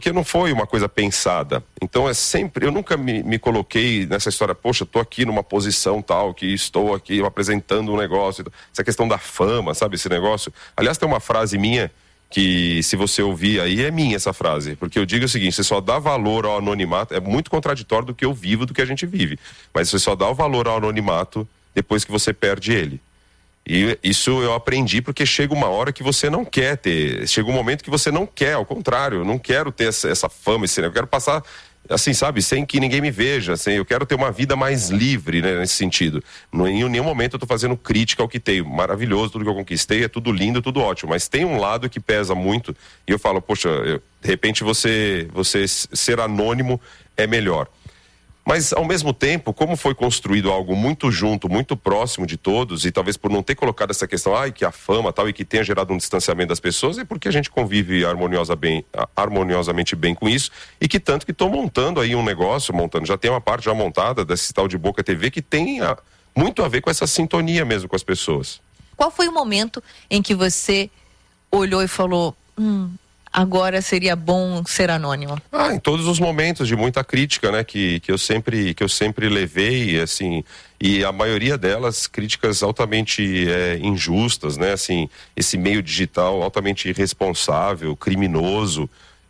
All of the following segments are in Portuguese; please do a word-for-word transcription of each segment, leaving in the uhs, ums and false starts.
Porque não foi uma coisa pensada. Então é sempre, eu nunca me, me coloquei nessa história, poxa, tô aqui numa posição tal, que estou aqui apresentando um negócio. Essa questão da fama, sabe, esse negócio. Aliás, tem uma frase minha, que se você ouvir aí, é minha essa frase. Porque eu digo o seguinte, você só dá valor ao anonimato, é muito contraditório do que eu vivo, do que a gente vive. Mas você só dá o valor ao anonimato depois que você perde ele. E isso eu aprendi porque chega uma hora que você não quer ter, chega um momento que você não quer, ao contrário, eu não quero ter essa, essa fama, esse, eu quero passar, assim, sabe, sem que ninguém me veja, assim, eu quero ter uma vida mais livre, né, nesse sentido. Não, em nenhum momento eu tô fazendo crítica ao que tenho, maravilhoso, tudo que eu conquistei, é tudo lindo, tudo ótimo, mas tem um lado que pesa muito e eu falo, poxa, eu, de repente você, você ser anônimo é melhor. Mas, ao mesmo tempo, como foi construído algo muito junto, muito próximo de todos, e talvez por não ter colocado essa questão, ai, que a fama tal, e que tenha gerado um distanciamento das pessoas, é porque a gente convive harmoniosa bem, harmoniosamente bem com isso, e que tanto que estou montando aí um negócio, montando, já tem uma parte já montada desse tal de Boca T V, que tem a, muito a ver com essa sintonia mesmo com as pessoas. Qual foi o momento em que você olhou e falou, hum... agora seria bom ser anônimo? Ah, em todos os momentos de muita crítica, né, que, que eu sempre, que eu sempre levei, assim, e a maioria delas críticas altamente é, injustas, né, assim, esse meio digital altamente irresponsável, criminoso,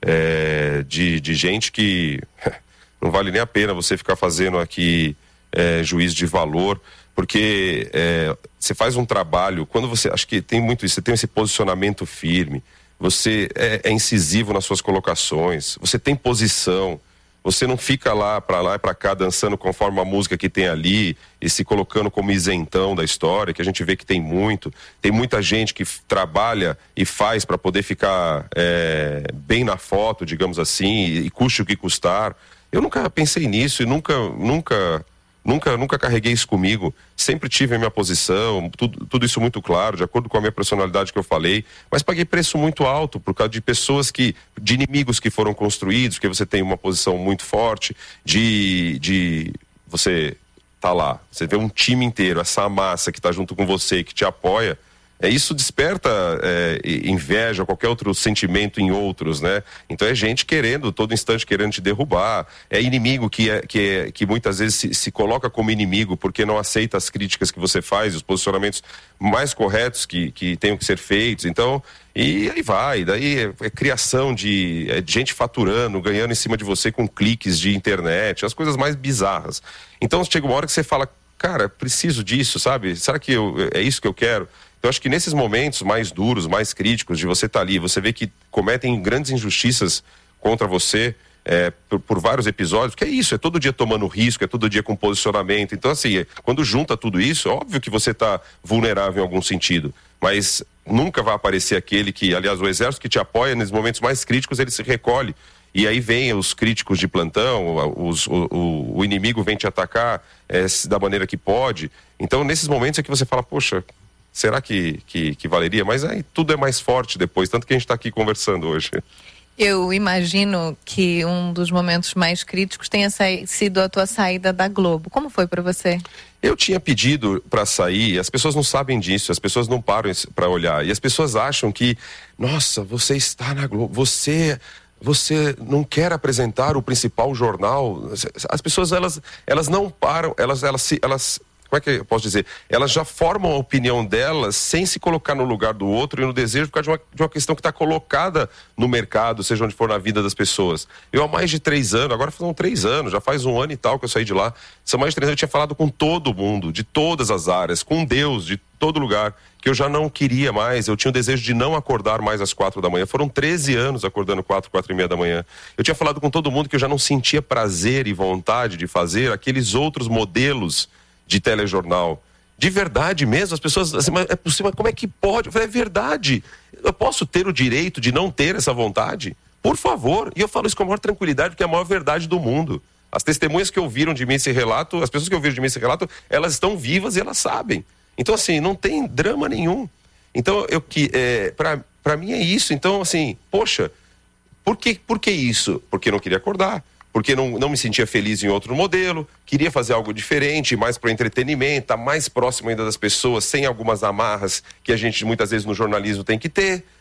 é, de, de gente que não vale nem a pena você ficar fazendo aqui é, juízo de valor, porque é, você faz um trabalho, quando você, acho que tem muito isso, você tem esse posicionamento firme, você é, é incisivo nas suas colocações, você tem posição, você não fica lá para lá e para cá dançando conforme a música que tem ali e se colocando como isentão da história, que a gente vê que tem muito. Tem muita gente que trabalha e faz para poder ficar é, bem na foto, digamos assim, e, e custe o que custar. Eu nunca pensei nisso e nunca, nunca... Nunca, nunca carreguei isso comigo, sempre tive a minha posição, tudo, tudo isso muito claro, de acordo com a minha personalidade que eu falei, mas paguei preço muito alto por causa de pessoas que, de inimigos que foram construídos, porque você tem uma posição muito forte, de, de você tá lá, você vê um time inteiro, essa massa que tá junto com você, que te apoia, é, isso desperta é, inveja, qualquer outro sentimento em outros, né? Então é gente querendo, todo instante querendo te derrubar, é inimigo que, é, que, é, que muitas vezes se, se coloca como inimigo porque não aceita as críticas que você faz, os posicionamentos mais corretos que, que tenham que ser feitos, então, e aí vai, daí é, é criação de, é, de gente faturando, ganhando em cima de você com cliques de internet, as coisas mais bizarras. Então chega uma hora que você fala, cara, preciso disso, sabe? Será que eu, é isso que eu quero? Então, acho que nesses momentos mais duros, mais críticos, de você estar ali, você vê que cometem grandes injustiças contra você é, por, por vários episódios, porque é isso, é todo dia tomando risco, é todo dia com posicionamento. Então, assim, é, quando junta tudo isso, é óbvio que você está vulnerável em algum sentido, mas nunca vai aparecer aquele que, aliás, o exército que te apoia nos momentos mais críticos, ele se recolhe. E aí vem os críticos de plantão, os, o, o, o inimigo vem te atacar é, da maneira que pode. Então, nesses momentos é que você fala, poxa... Será que, que, que valeria? Mas aí tudo é mais forte depois, tanto que a gente está aqui conversando hoje. Eu imagino que um dos momentos mais críticos tenha sido a tua saída da Globo. Como foi para você? Eu tinha pedido para sair, as pessoas não sabem disso, as pessoas não param para olhar. E as pessoas acham que, nossa, você está na Globo, você... Você não quer apresentar o principal jornal? As pessoas, elas, elas não param, elas, elas, se, elas... Como é que eu posso dizer? Elas já formam a opinião delas sem se colocar no lugar do outro e no desejo por causa de uma, de uma questão que está colocada no mercado, seja onde for na vida das pessoas. Eu há mais de três anos, agora são três anos, já faz um ano e tal que eu saí de lá. São mais de três anos, eu tinha falado com todo mundo, de todas as áreas, com Deus, de todo lugar, que eu já não queria mais, eu tinha o desejo de não acordar mais às quatro da manhã. Foram treze anos acordando quatro, quatro e meia da manhã. Eu tinha falado com todo mundo que eu já não sentia prazer e vontade de fazer aqueles outros modelos de telejornal. De verdade mesmo, as pessoas assim, mas é possível, mas como é que pode? Eu falei, é verdade. Eu posso ter o direito de não ter essa vontade? Por favor. E eu falo isso com a maior tranquilidade, porque é a maior verdade do mundo. As testemunhas que ouviram de mim esse relato, as pessoas que ouviram de mim esse relato, elas estão vivas e elas sabem. Então, assim, não tem drama nenhum. Então, eu que é, pra, pra mim é isso. Então, assim, poxa, por que, por que isso? Porque eu não queria acordar. Porque não, não me sentia feliz em outro modelo, queria fazer algo diferente, mais para o entretenimento, tá mais próximo ainda das pessoas, sem algumas amarras que a gente muitas vezes no jornalismo tem que ter.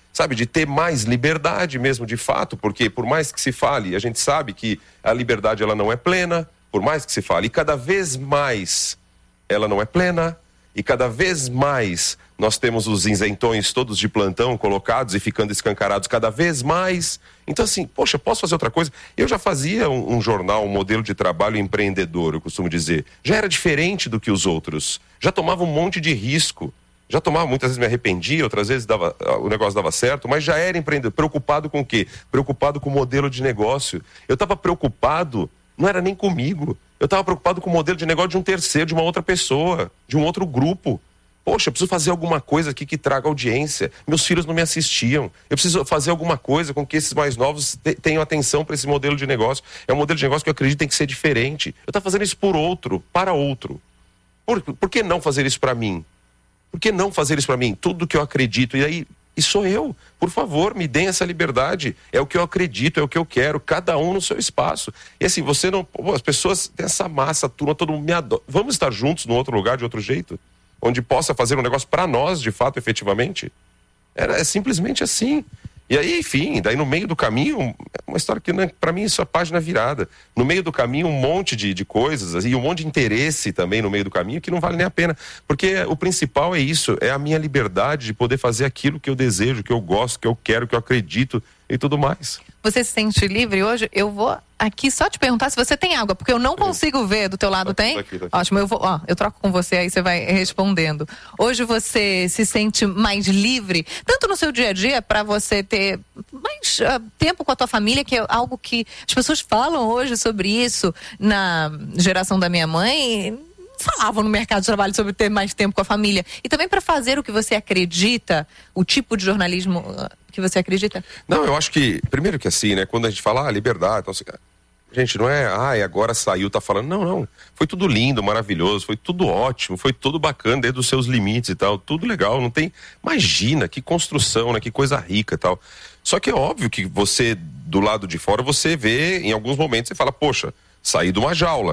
sabe, de ter mais liberdade mesmo de fato, porque por mais que se fale, a gente sabe que a liberdade ela não é plena, por mais que se fale, e cada vez mais ela não é plena, e cada vez mais nós temos os isentões todos de plantão colocados e ficando escancarados cada vez mais. Então assim, poxa, posso fazer outra coisa? Eu já fazia um, um jornal, um modelo de trabalho empreendedor, eu costumo dizer. Já era diferente do que os outros. Já tomava um monte de risco. Já tomava, muitas vezes me arrependia, outras vezes dava, o negócio dava certo, mas já era empreendedor. Preocupado com o quê? Preocupado com o modelo de negócio. Eu estava preocupado, não era nem comigo. Eu estava preocupado com o modelo de negócio de um terceiro, de uma outra pessoa, de um outro grupo. Poxa, eu preciso fazer alguma coisa aqui que traga audiência. Meus filhos não me assistiam. Eu preciso fazer alguma coisa com que esses mais novos te- tenham atenção para esse modelo de negócio. É um modelo de negócio que eu acredito tem que ser diferente. Eu estava fazendo isso por outro, para outro. Por, por que não fazer isso para mim? Por que não fazer isso para mim? Tudo que eu acredito. E aí, e sou eu. Por favor, me deem essa liberdade. É o que eu acredito, é o que eu quero. Cada um no seu espaço. E assim, você não... Pô, as pessoas têm essa massa, a turma, todo mundo me adora. Vamos estar juntos num outro lugar, de outro jeito? Onde possa fazer um negócio para nós, de fato, efetivamente? É, é simplesmente assim. E aí, enfim, daí no meio do caminho, uma história que, né, para mim, isso é página virada. No meio do caminho, um monte de, de coisas, assim, e um monte de interesse também no meio do caminho, que não vale nem a pena. Porque o principal é isso, é a minha liberdade de poder fazer aquilo que eu desejo, que eu gosto, que eu quero, que eu acredito e tudo mais. Você se sente livre hoje? Eu vou aqui só te perguntar se você tem água, porque eu não consigo ver. Do teu lado Tá aqui, tem? tá aqui, tá aqui. Ótimo, eu vou, ó, eu troco com você, aí você vai respondendo. Hoje você se sente mais livre, tanto no seu dia a dia, para você ter mais uh, tempo com a tua família, que é algo que as pessoas falam hoje sobre isso. Na geração da minha mãe, falavam no mercado de trabalho sobre ter mais tempo com a família. E também para fazer o que você acredita, o tipo de jornalismo uh, que você acredita? Não, eu acho que, primeiro que assim, né, quando a gente fala, ah, liberdade, então, assim, gente, não é, ai, agora saiu, tá falando, não, não, foi tudo lindo, maravilhoso, foi tudo ótimo, foi tudo bacana dentro dos seus limites e tal, tudo legal, não tem, imagina, que construção, né, que coisa rica e tal. Só que é óbvio que você, do lado de fora, você vê, em alguns momentos, você fala, poxa, saí de uma jaula.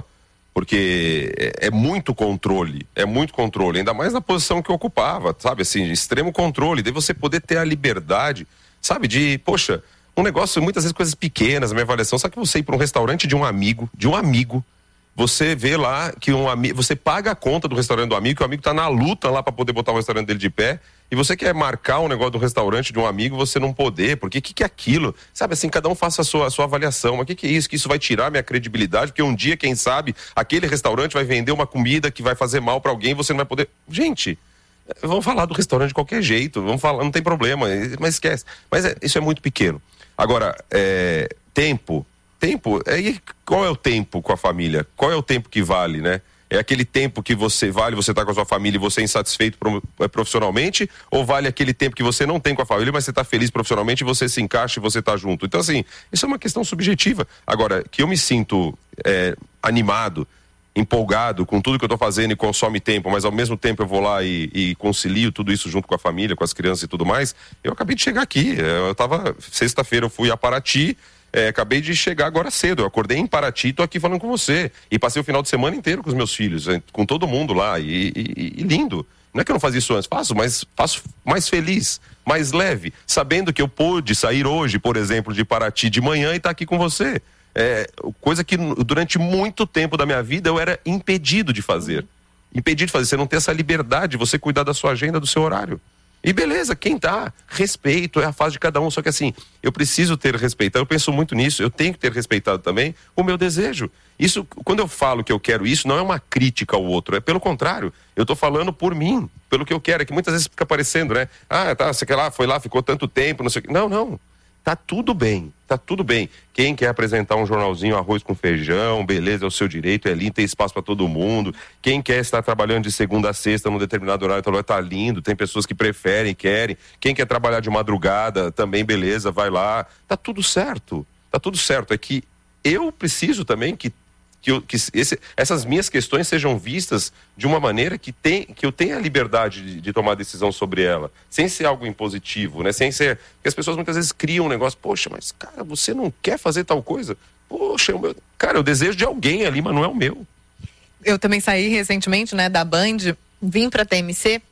Porque é, é muito controle, é muito controle, ainda mais na posição que eu ocupava, sabe, assim, extremo controle, de você poder ter a liberdade, sabe, de, poxa, um negócio, muitas vezes coisas pequenas, a minha avaliação, sabe que você ir para um restaurante de um amigo, de um amigo, você vê lá que um amigo, você paga a conta do restaurante do amigo, que o amigo tá na luta lá para poder botar o restaurante dele de pé, e você quer marcar um negócio do restaurante de um amigo, você não poder, porque o que, que é aquilo? Sabe assim, cada um faça a sua, a sua avaliação, mas o que, que é isso? Que isso vai tirar minha credibilidade, porque um dia, quem sabe, aquele restaurante vai vender uma comida que vai fazer mal para alguém e você não vai poder... Gente, vamos falar do restaurante de qualquer jeito, vamos falar, não tem problema, mas esquece. Mas é, isso é muito pequeno. Agora, é, tempo... Tempo, aí qual é o tempo com a família? Qual é o tempo que vale, né? É aquele tempo que você vale, você tá com a sua família e você é insatisfeito profissionalmente? Ou vale aquele tempo que você não tem com a família, mas você tá feliz profissionalmente e você se encaixa e você tá junto? Então, assim, isso é uma questão subjetiva. Agora, que eu me sinto é, animado, empolgado com tudo que eu tô fazendo e consome tempo, mas ao mesmo tempo eu vou lá e, e concilio tudo isso junto com a família, com as crianças e tudo mais, eu acabei de chegar aqui. Eu tava, sexta-feira eu fui a Paraty. É, acabei de chegar agora cedo, eu acordei em Paraty, tô aqui falando com você, e passei o final de semana inteiro com os meus filhos, com todo mundo lá, e, e, e lindo. Não é que eu não fazia isso antes, faço, mas faço mais feliz, mais leve, sabendo que eu pude sair hoje, por exemplo, de Paraty de manhã e estar aqui com você. É, coisa que durante muito tempo da minha vida eu era impedido de fazer. Impedido de fazer, você não tem essa liberdade de você cuidar da sua agenda, do seu horário. E beleza, quem tá, respeito, é a fase de cada um, só que assim, eu preciso ter respeitado, eu penso muito nisso, eu tenho que ter respeitado também o meu desejo. Isso, quando eu falo que eu quero isso, não é uma crítica ao outro, é pelo contrário, eu tô falando por mim, pelo que eu quero, é que muitas vezes fica parecendo, né? Ah, tá, você quer lá, foi lá, ficou tanto tempo, não sei o que. Não, não. Tá tudo bem, tá tudo bem. Quem quer apresentar um jornalzinho arroz com feijão, beleza, é o seu direito, é lindo, tem espaço para todo mundo. Quem quer estar trabalhando de segunda a sexta num determinado horário, tá lindo, tem pessoas que preferem, querem. Quem quer trabalhar de madrugada, também beleza, vai lá. Tá tudo certo, tá tudo certo. É que eu preciso também que que, eu, que esse, essas minhas questões sejam vistas de uma maneira que, tem, que eu tenha a liberdade de, de tomar decisão sobre ela, sem ser algo impositivo, né? Sem ser... Porque as pessoas muitas vezes criam um negócio, poxa, mas cara, você não quer fazer tal coisa? Poxa, o meu... cara, eu desejo de alguém ali, mas não é o meu. Eu também saí recentemente, né, da Band, vim pra T M C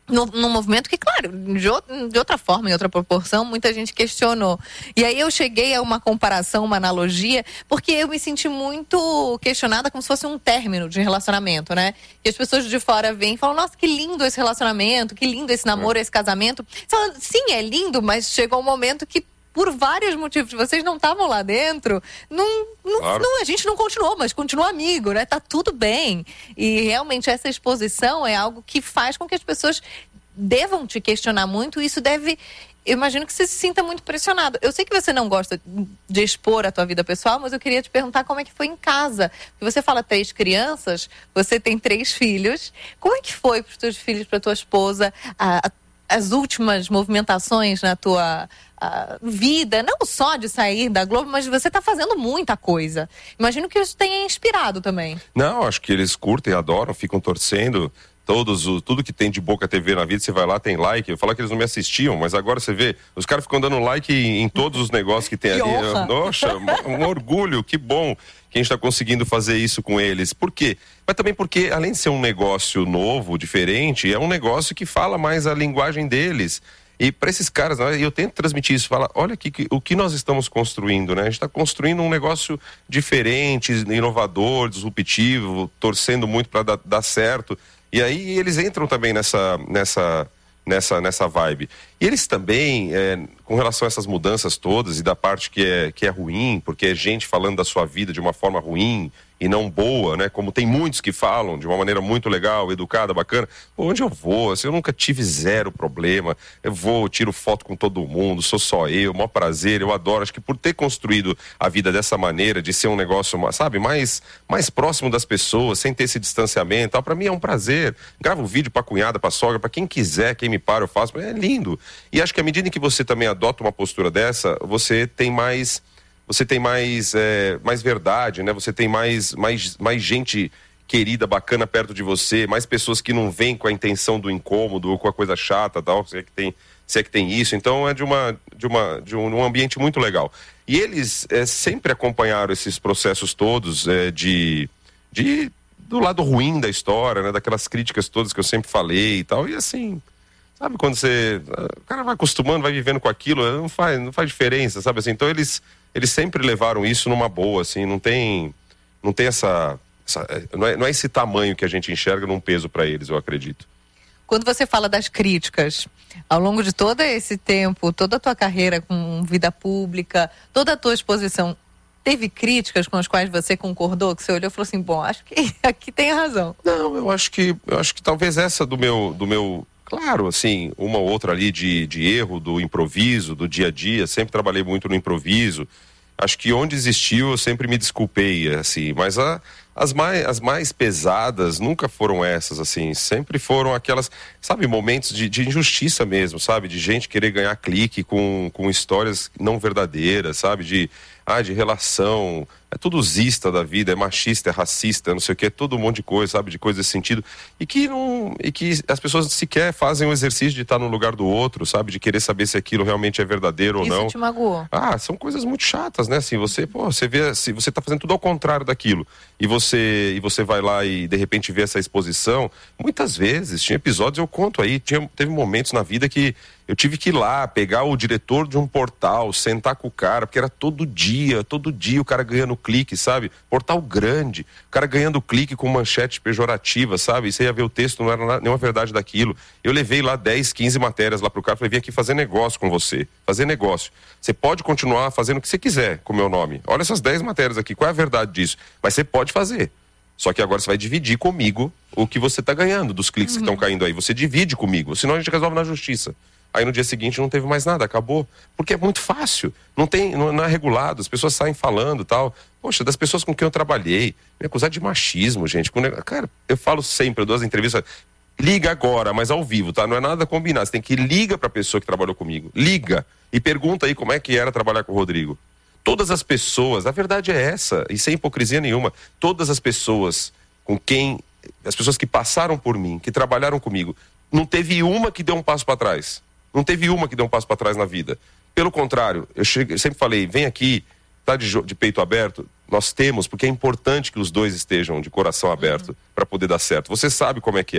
num movimento que, claro, de, o, de outra forma, em outra proporção, muita gente questionou. E aí eu cheguei a uma comparação, uma analogia, porque eu me senti muito questionada como se fosse um término de relacionamento, né? E as pessoas de fora vêm e falam, nossa, que lindo esse relacionamento, que lindo esse namoro, é. esse casamento. Você fala, sim, é lindo, mas chegou um momento que, por vários motivos, vocês não estavam lá dentro, não, não, claro. não, a gente não continuou, mas continua amigo, né? Tá tudo bem. E realmente essa exposição é algo que faz com que as pessoas devam te questionar muito, e isso deve... Eu imagino que você se sinta muito pressionado. Eu sei que você não gosta de expor a tua vida pessoal, mas eu queria te perguntar como é que foi em casa. Porque você fala três crianças, você tem três filhos. Como é que foi para os teus filhos, para tua esposa, a, a as últimas movimentações na tua uh, vida, não só de sair da Globo, mas você está fazendo muita coisa. Imagino que isso tenha inspirado também. Não, acho que eles curtem, adoram, ficam torcendo. Todos, o, tudo que tem de Boca T V na vida, você vai lá, tem like. Eu falo que eles não me assistiam, mas agora você vê, os caras ficam dando like em, em todos os negócios que tem que ali. Honra. Nossa, um, um orgulho, que bom que a gente está conseguindo fazer isso com eles. Por quê? Mas também porque, além de ser um negócio novo, diferente, é um negócio que fala mais a linguagem deles. E para esses caras, eu tento transmitir isso, fala, olha aqui o que nós estamos construindo, né? A gente está construindo um negócio diferente, inovador, disruptivo, torcendo muito para dar, dar certo. E aí eles entram também nessa, nessa, nessa, nessa vibe. E eles também, é, com relação a essas mudanças todas e da parte que é, que é ruim, porque é gente falando da sua vida de uma forma ruim e não boa, né? Como tem muitos que falam de uma maneira muito legal, educada, bacana. Pô, onde eu vou? Assim, eu nunca tive zero problema. Eu vou, tiro foto com todo mundo, sou só eu, maior prazer, eu adoro. Acho que por ter construído a vida dessa maneira, de ser um negócio, sabe, mais, mais próximo das pessoas, sem ter esse distanciamento, tal, pra mim é um prazer. Gravo um vídeo pra cunhada, pra sogra, pra quem quiser, quem me para, eu faço. É lindo. E acho que à medida em que você também adota uma postura dessa, você tem mais... Você tem mais, é, mais verdade, né? Você tem mais, mais, mais gente querida, bacana perto de você, mais pessoas que não vêm com a intenção do incômodo ou com a coisa chata, tal, se é que tem, se é que tem isso. Então é de, uma, de, uma, de um, um ambiente muito legal. E eles é, sempre acompanharam esses processos todos é, de, de, do lado ruim da história, né? Daquelas críticas todas que eu sempre falei e tal. E assim... Sabe quando você... O cara vai acostumando, vai vivendo com aquilo, não faz, não faz diferença, sabe assim? Então eles, eles sempre levaram isso numa boa, assim, não tem, não tem essa... essa não, é, não é esse tamanho que a gente enxerga num peso para eles, eu acredito. Quando você fala das críticas, ao longo de todo esse tempo, toda a tua carreira com vida pública, toda a tua exposição, teve críticas com as quais você concordou, que você olhou e falou assim, bom, acho que aqui tem razão? Não, eu acho que, eu acho que talvez essa do meu... Do meu... Claro, assim, uma ou outra ali de, de erro, do improviso, do dia a dia, sempre trabalhei muito no improviso. Acho que onde existiu eu sempre me desculpei, assim, mas a, as, mais, as mais pesadas nunca foram essas, assim, sempre foram aquelas, sabe, momentos de, de injustiça mesmo, sabe, de gente querer ganhar clique com, com histórias não verdadeiras, sabe, de, ah, de relação, é tudo zista da vida, é machista, é racista, não sei o que, é todo um monte de coisa, sabe, de coisa desse sentido, e que não, e que as pessoas sequer fazem o exercício de estar no lugar do outro, sabe, de querer saber se aquilo realmente é verdadeiro ou não. Isso te magoou? Ah, são coisas muito chatas, né, assim, você, pô, você vê, se você tá fazendo tudo ao contrário daquilo, e você, e você vai lá e de repente vê essa exposição, muitas vezes, tinha episódios, eu conto aí, tinha, teve momentos na vida que eu tive que ir lá, pegar o diretor de um portal, sentar com o cara, porque era todo dia, todo dia o cara ganhando clique, sabe? Portal grande, o cara ganhando clique com manchete pejorativa, sabe? E você ia ver o texto, não era nenhuma verdade daquilo. Eu levei lá dez, quinze matérias lá pro cara, falei, vim aqui fazer negócio com você, fazer negócio. Você pode continuar fazendo o que você quiser com o meu nome. Olha essas dez matérias aqui, qual é a verdade disso? Mas você pode fazer. Só que agora você vai dividir comigo o que você tá ganhando dos cliques uhum. que estão caindo aí. Você divide comigo, senão a gente resolve na justiça. Aí no dia seguinte não teve mais nada, acabou. Porque é muito fácil, não tem, não, não é regulado, as pessoas saem falando e tal. Poxa, das pessoas com quem eu trabalhei, me acusar de machismo, gente. Com... Cara, eu falo sempre, eu dou as entrevistas, liga agora, mas ao vivo, tá? Não é nada combinado, você tem que liga pra pessoa que trabalhou comigo. Liga e pergunta aí como é que era trabalhar com o Rodrigo. Todas as pessoas, a verdade é essa, e sem hipocrisia nenhuma, todas as pessoas com quem, as pessoas que passaram por mim, que trabalharam comigo, não teve uma que deu um passo pra trás. Não teve uma que deu um passo para trás na vida. Pelo contrário, eu, cheguei, eu sempre falei, vem aqui, tá de, de peito aberto, nós temos, porque é importante que os dois estejam de coração aberto uhum. para poder dar certo. Você sabe como é que é.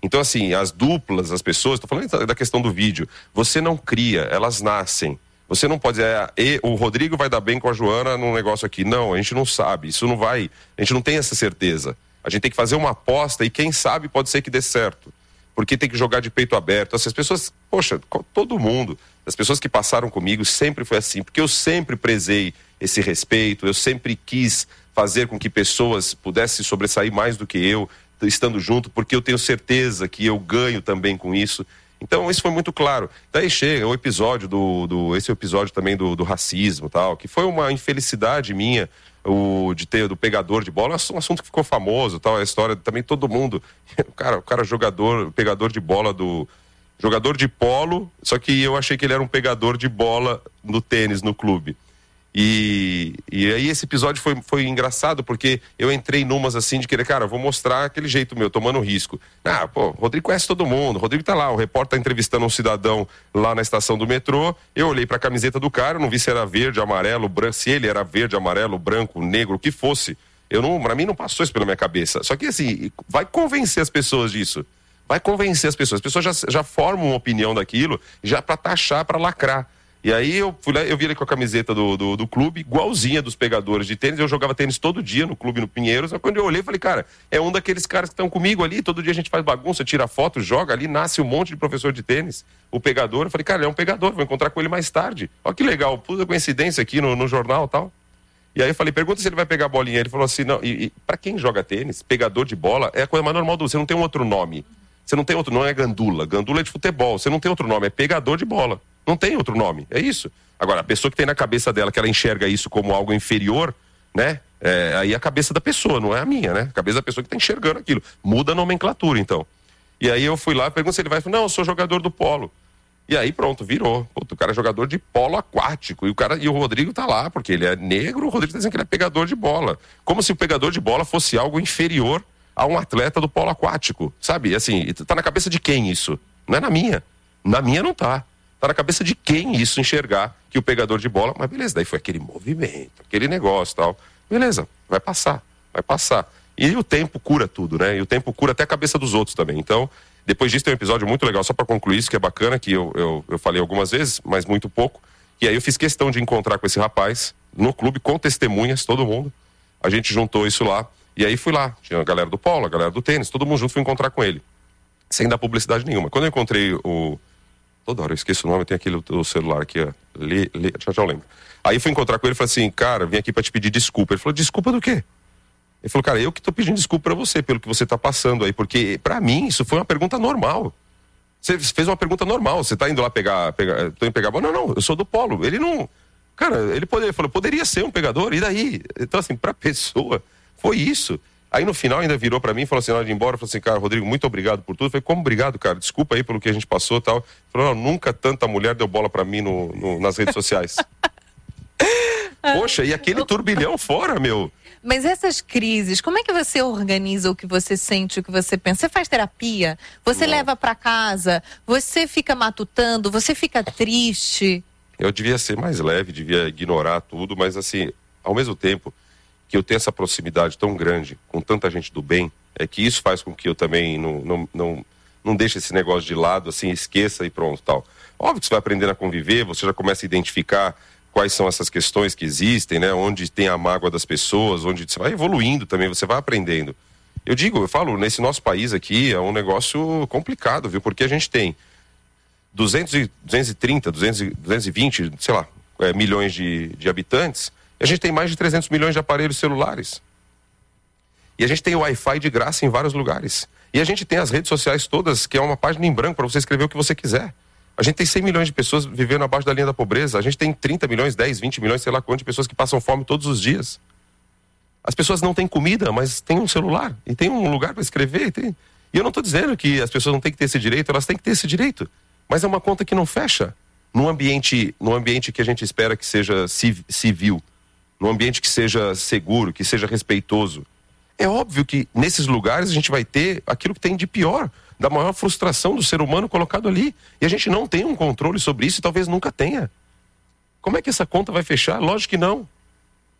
Então, assim, as duplas, as pessoas, estou falando da questão do vídeo, você não cria, elas nascem. Você não pode dizer, ah, e, o Rodrigo vai dar bem com a Joana num negócio aqui. Não, a gente não sabe, isso não vai, a gente não tem essa certeza. A gente tem que fazer uma aposta e quem sabe pode ser que dê certo. Porque tem que jogar de peito aberto. As pessoas, poxa, todo mundo, as pessoas que passaram comigo sempre foi assim, porque eu sempre prezei esse respeito, eu sempre quis fazer com que pessoas pudessem sobressair mais do que eu, estando junto, porque eu tenho certeza que eu ganho também com isso. Então isso foi muito claro. Daí chega o episódio do, do esse episódio também do, do racismo, tal, que foi uma infelicidade minha, o de ter do pegador de bola, um assunto que ficou famoso, tal, a história também todo mundo, o cara, o cara jogador, pegador de bola do jogador de polo, só que eu achei que ele era um pegador de bola no tênis no clube. E, e aí esse episódio foi, foi engraçado porque eu entrei numas assim de querer, cara, vou mostrar aquele jeito meu, tomando risco. Ah, pô, o Rodrigo conhece todo mundo, o Rodrigo tá lá, o repórter tá entrevistando um cidadão lá na estação do metrô, eu olhei pra camiseta do cara, não vi se era verde, amarelo, branco, se ele era verde, amarelo, branco, negro, o que fosse. Eu não, pra mim não passou isso pela minha cabeça. Só que assim, vai convencer as pessoas disso. Vai convencer as pessoas. As pessoas já, já formam uma opinião daquilo, já pra taxar, pra lacrar. E aí eu fui lá, eu vi ele com a camiseta do, do, do clube, igualzinha dos pegadores de tênis. Eu jogava tênis todo dia no clube no Pinheiros. Só quando eu olhei, falei, cara, é um daqueles caras que estão comigo ali. Todo dia a gente faz bagunça, tira foto, joga ali, nasce um monte de professor de tênis. O pegador, eu falei, cara, ele é um pegador, vou encontrar com ele mais tarde. Olha que legal, puta coincidência aqui no, no jornal e tal. E aí eu falei, pergunta se ele vai pegar a bolinha. Ele falou assim, não, e, e pra quem joga tênis, pegador de bola é a coisa mais normal do mundo. Você não tem um outro nome. Você não tem outro, não é gandula. Gandula é de futebol. Você não tem outro nome, é pegador de bola. Não tem outro nome, é isso. Agora, a pessoa que tem na cabeça dela que ela enxerga isso como algo inferior, né? É, aí é a cabeça da pessoa, não é a minha, né? A cabeça da pessoa que tá enxergando aquilo. Muda a nomenclatura, então. E aí eu fui lá, pergunto se ele vai, não, eu sou jogador do polo. E aí pronto, virou. Puta, o cara é jogador de polo aquático. E o, cara, e o Rodrigo tá lá, porque ele é negro, o Rodrigo tá dizendo que ele é pegador de bola. Como se o pegador de bola fosse algo inferior a um atleta do polo aquático. Sabe, assim, tá na cabeça de quem isso? Não é na minha. Na minha não tá. Tá na cabeça de quem isso enxergar que o pegador de bola, mas beleza, daí foi aquele movimento, aquele negócio e tal. Beleza, vai passar, vai passar. E o tempo cura tudo, né? E o tempo cura até a cabeça dos outros também. Então, depois disso tem um episódio muito legal, só pra concluir isso, que é bacana, que eu, eu, eu falei algumas vezes, mas muito pouco. E aí eu fiz questão de encontrar com esse rapaz no clube, com testemunhas, todo mundo. A gente juntou isso lá, e aí fui lá. Tinha a galera do polo, a galera do tênis, todo mundo junto, fui encontrar com ele. Sem dar publicidade nenhuma. Quando eu encontrei o... Toda hora eu esqueço o nome, tem aquele o celular aqui, ó. Le, le, já já eu lembro. Aí fui encontrar com ele e falei assim, cara, vim aqui pra te pedir desculpa. Ele falou, desculpa do quê? Ele falou, cara, eu que tô pedindo desculpa pra você, pelo que você tá passando aí, porque pra mim isso foi uma pergunta normal. Você fez uma pergunta normal, você tá indo lá pegar, pegar tô indo pegar, não, não, eu sou do polo. Ele não, cara, ele poderia, ele falou, poderia ser um pegador, e daí? Então assim, pra pessoa, foi isso. Aí no final ainda virou pra mim e falou assim, na hora de ir embora, falou assim, cara, Rodrigo, muito obrigado por tudo. Eu falei, como obrigado, cara? Desculpa aí pelo que a gente passou e tal. Ele falou, não, nunca tanta mulher deu bola pra mim no, no, nas redes sociais. Poxa, e aquele turbilhão fora, meu. Mas essas crises, como é que você organiza o que você sente, o que você pensa? Você faz terapia? Você não. Leva pra casa? Você fica matutando? Você fica triste? Eu devia ser mais leve, devia ignorar tudo, mas assim, ao mesmo tempo que eu tenho essa proximidade tão grande com tanta gente do bem, é que isso faz com que eu também não, não, não, não deixe esse negócio de lado, assim, esqueça e pronto, tal. Óbvio que você vai aprendendo a conviver, você já começa a identificar quais são essas questões que existem, né? Onde tem a mágoa das pessoas, onde você vai evoluindo também, você vai aprendendo. Eu digo, eu falo, nesse nosso país aqui é um negócio complicado, viu? Porque a gente tem duzentos e, duzentos e trinta, duzentos, duzentos e vinte, sei lá, é, milhões de, de habitantes, e a gente tem mais de trezentos milhões de aparelhos celulares. E a gente tem Wi-Fi de graça em vários lugares. E a gente tem as redes sociais todas, que é uma página em branco para você escrever o que você quiser. A gente tem cem milhões de pessoas vivendo abaixo da linha da pobreza. A gente tem trinta milhões, dez, vinte milhões, sei lá quantas de pessoas que passam fome todos os dias. As pessoas não têm comida, mas têm um celular. E tem um lugar para escrever. E, tem... e eu não estou dizendo que as pessoas não têm que ter esse direito, elas têm que ter esse direito. Mas é uma conta que não fecha. Num ambiente, num ambiente que a gente espera que seja civil. Num ambiente que seja seguro, que seja respeitoso. É óbvio que nesses lugares a gente vai ter aquilo que tem de pior, da maior frustração do ser humano colocado ali. E a gente não tem um controle sobre isso e talvez nunca tenha. Como é que essa conta vai fechar? Lógico que não.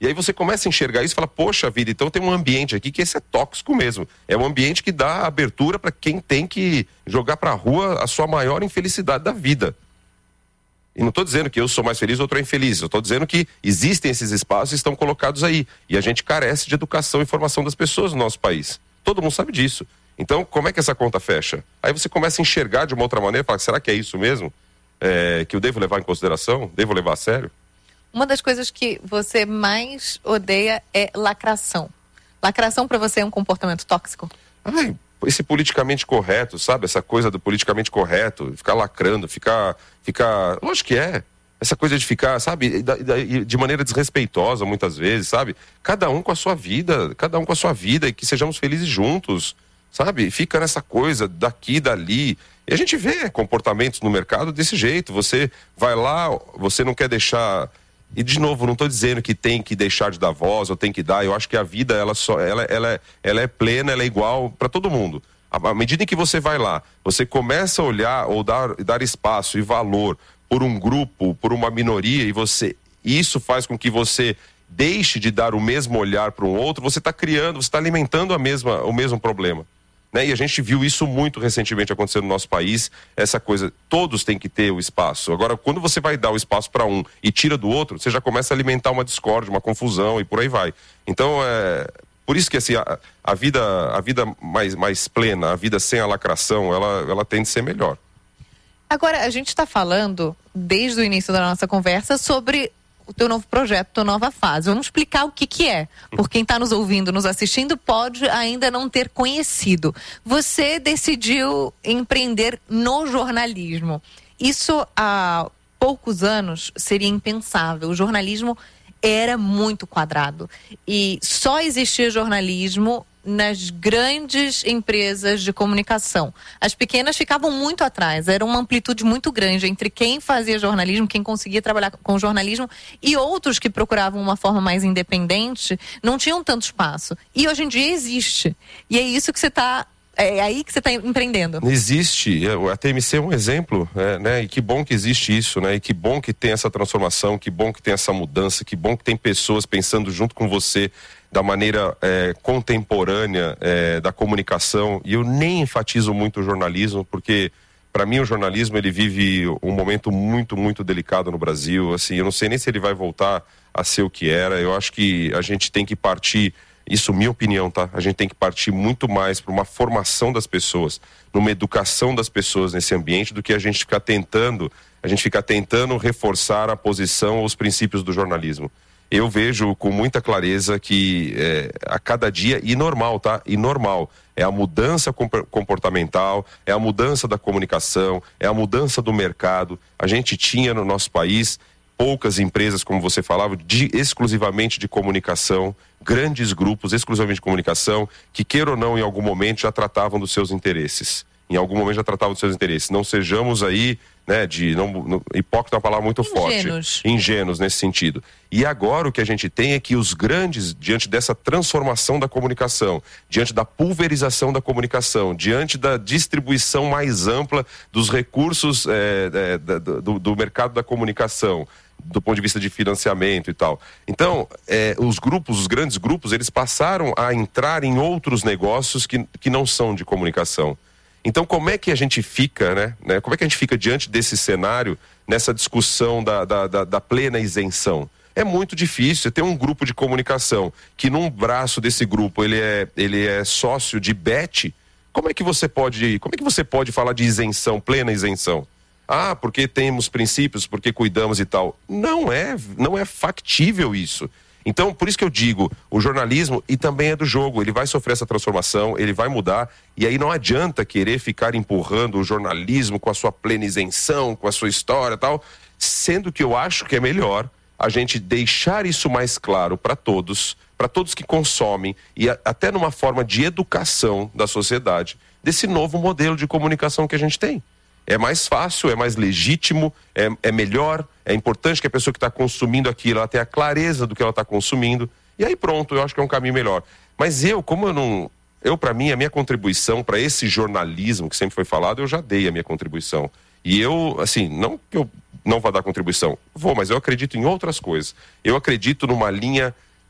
E aí você começa a enxergar isso e fala, poxa vida, então tem um ambiente aqui que esse é tóxico mesmo. É um ambiente que dá abertura para quem tem que jogar para a rua a sua maior infelicidade da vida. E não estou dizendo que eu sou mais feliz ou outro é infeliz. Eu estou dizendo que existem esses espaços e estão colocados aí. E a gente carece de educação e formação das pessoas no nosso país. Todo mundo sabe disso. Então, como é que essa conta fecha? Aí você começa a enxergar de uma outra maneira e fala, será que é isso mesmo? É, que eu devo levar em consideração? Devo levar a sério? Uma das coisas que você mais odeia é lacração. Lacração para você é um comportamento tóxico? Ai, esse politicamente correto, sabe? Essa coisa do politicamente correto, ficar lacrando, ficar... ficar... Lógico que é. Essa coisa de ficar, sabe, de maneira desrespeitosa muitas vezes, sabe? Cada um com a sua vida, cada um com a sua vida e que sejamos felizes juntos, sabe? Fica nessa coisa daqui, dali. E a gente vê comportamentos no mercado desse jeito. Você vai lá, você não quer deixar... E de novo, não estou dizendo que tem que deixar de dar voz ou tem que dar. Eu acho que a vida ela só, ela, ela, ela é plena, ela é igual para todo mundo. À medida em que você vai lá, você começa a olhar ou dar, dar espaço e valor por um grupo, por uma minoria, e você, isso faz com que você deixe de dar o mesmo olhar para um outro. Você está criando, você está alimentando a mesma, o mesmo problema. Né? E a gente viu isso muito recentemente acontecer no nosso país, essa coisa, todos têm que ter o espaço. Agora, quando você vai dar o espaço para um e tira do outro, você já começa a alimentar uma discórdia, uma confusão e por aí vai. Então, é por isso que assim, a, a vida, a vida mais, mais plena, a vida sem a lacração, ela, ela tende a ser melhor. Agora, a gente está falando, desde o início da nossa conversa, sobre o teu novo projeto, tua nova fase. Vamos explicar o que que é. Por quem está nos ouvindo, nos assistindo, pode ainda não ter conhecido. Você decidiu empreender no jornalismo. Isso há poucos anos seria impensável. O jornalismo era muito quadrado. E só existia jornalismo nas grandes empresas de comunicação. As pequenas ficavam muito atrás, era uma amplitude muito grande entre quem fazia jornalismo, quem conseguia trabalhar com jornalismo e outros que procuravam uma forma mais independente, não tinham tanto espaço. E hoje em dia existe. E é isso que você está É aí que você está empreendendo. Existe, a T M C é um exemplo, é, né? E que bom que existe isso, né? E que bom que tem essa transformação, que bom que tem essa mudança, que bom que tem pessoas pensando junto com você da maneira é, contemporânea é, da comunicação. E eu nem enfatizo muito o jornalismo, porque para mim o jornalismo ele vive um momento muito, muito delicado no Brasil. Assim, eu não sei nem se ele vai voltar a ser o que era. Eu acho que a gente tem que partir... Isso, minha opinião, tá? A gente tem que partir muito mais para uma formação das pessoas, numa educação das pessoas nesse ambiente, do que a gente ficar tentando, a gente ficar tentando reforçar a posição ou os princípios do jornalismo. Eu vejo com muita clareza que é, a cada dia, e normal, tá? E normal, é a mudança comportamental, é a mudança da comunicação, é a mudança do mercado. A gente tinha no nosso país poucas empresas, como você falava, de, exclusivamente de comunicação, grandes grupos exclusivamente de comunicação, que queira ou não, em algum momento já tratavam dos seus interesses. Em algum momento já tratavam dos seus interesses. Não sejamos aí, né, de... Não, não, hipócrita é uma palavra muito Ingênuos. forte. Ingênuos nesse sentido. E agora o que a gente tem é que os grandes, diante dessa transformação da comunicação, diante da pulverização da comunicação, diante da distribuição mais ampla dos recursos é, é, do, do mercado da comunicação, do ponto de vista de financiamento e tal. Então, é, os grupos, os grandes grupos, eles passaram a entrar em outros negócios que, que não são de comunicação. Então, como é que a gente fica, né? né como é que a gente fica diante desse cenário, nessa discussão da, da, da, da plena isenção? É muito difícil. Você tem um grupo de comunicação que num braço desse grupo ele é, ele é sócio de B E T. Como é que você pode, como é que você pode falar de isenção, plena isenção? Ah, porque temos princípios, porque cuidamos e tal. Não é, não é factível isso. Então, por isso que eu digo, o jornalismo, e também é do jogo, ele vai sofrer essa transformação, ele vai mudar, e aí não adianta querer ficar empurrando o jornalismo com a sua plena isenção, com a sua história e tal, sendo que eu acho que é melhor a gente deixar isso mais claro para todos, para todos que consomem, e a, até numa forma de educação da sociedade, desse novo modelo de comunicação que a gente tem. É mais fácil, é mais legítimo, é, é melhor, é importante que a pessoa que está consumindo aquilo, ela tenha a clareza do que ela está consumindo, e aí pronto, eu acho que é um caminho melhor. Mas eu, como eu não... Eu, para mim, a minha contribuição para esse jornalismo que sempre foi falado, eu já dei a minha contribuição. E eu, assim, não que eu não vá dar contribuição, vou, mas eu acredito em outras coisas. Eu acredito numa linha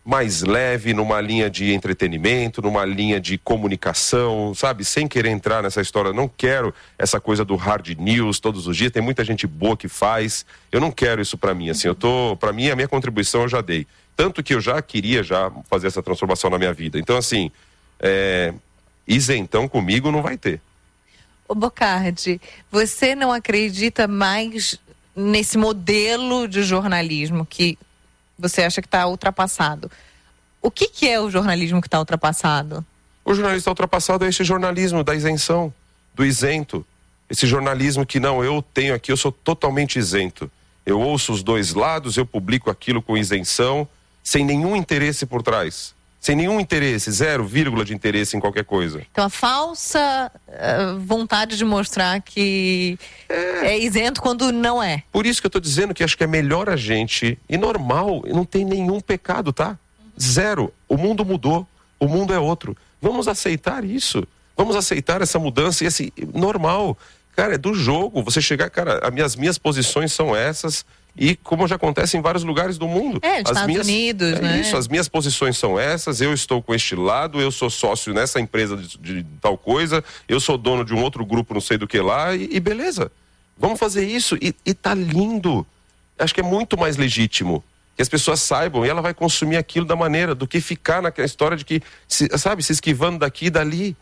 mais leve, numa linha de entretenimento, numa linha de comunicação, sabe? Sem querer entrar nessa história, não quero essa coisa do hard news todos os dias, tem muita gente boa que faz, eu não quero isso pra mim, assim, eu tô, pra mim a minha contribuição eu já dei, tanto que eu já queria já fazer essa transformação na minha vida, então assim, é, isentão comigo não vai ter. Ô Bocardi, você não acredita mais nesse modelo de jornalismo que você acha que está ultrapassado? O que, que é o jornalismo que está ultrapassado? O jornalismo está ultrapassado é esse jornalismo da isenção, do isento. Esse jornalismo que não, eu tenho aqui, eu sou totalmente isento. Eu ouço os dois lados, eu publico aquilo com isenção, sem nenhum interesse por trás. Sem nenhum interesse, zero vírgula de interesse em qualquer coisa. Então a falsa uh, vontade de mostrar que é. é isento quando não é. Por isso que eu estou dizendo que acho que é melhor a gente, e normal, não tem nenhum pecado, tá? Zero. O mundo mudou, o mundo é outro. Vamos aceitar isso. Vamos aceitar essa mudança e assim, normal. Cara, é do jogo. Você chegar, cara, as minhas, minhas posições são essas. E como já acontece em vários lugares do mundo. É, nos Estados minhas, Unidos, é né? Isso, as minhas posições são essas, eu estou com este lado, eu sou sócio nessa empresa de, de tal coisa, eu sou dono de um outro grupo não sei do que lá, e, e beleza. Vamos fazer isso, e, e tá lindo. Acho que é muito mais legítimo que as pessoas saibam, e ela vai consumir aquilo da maneira, do que ficar naquela história de que, se, sabe, se esquivando daqui e dali.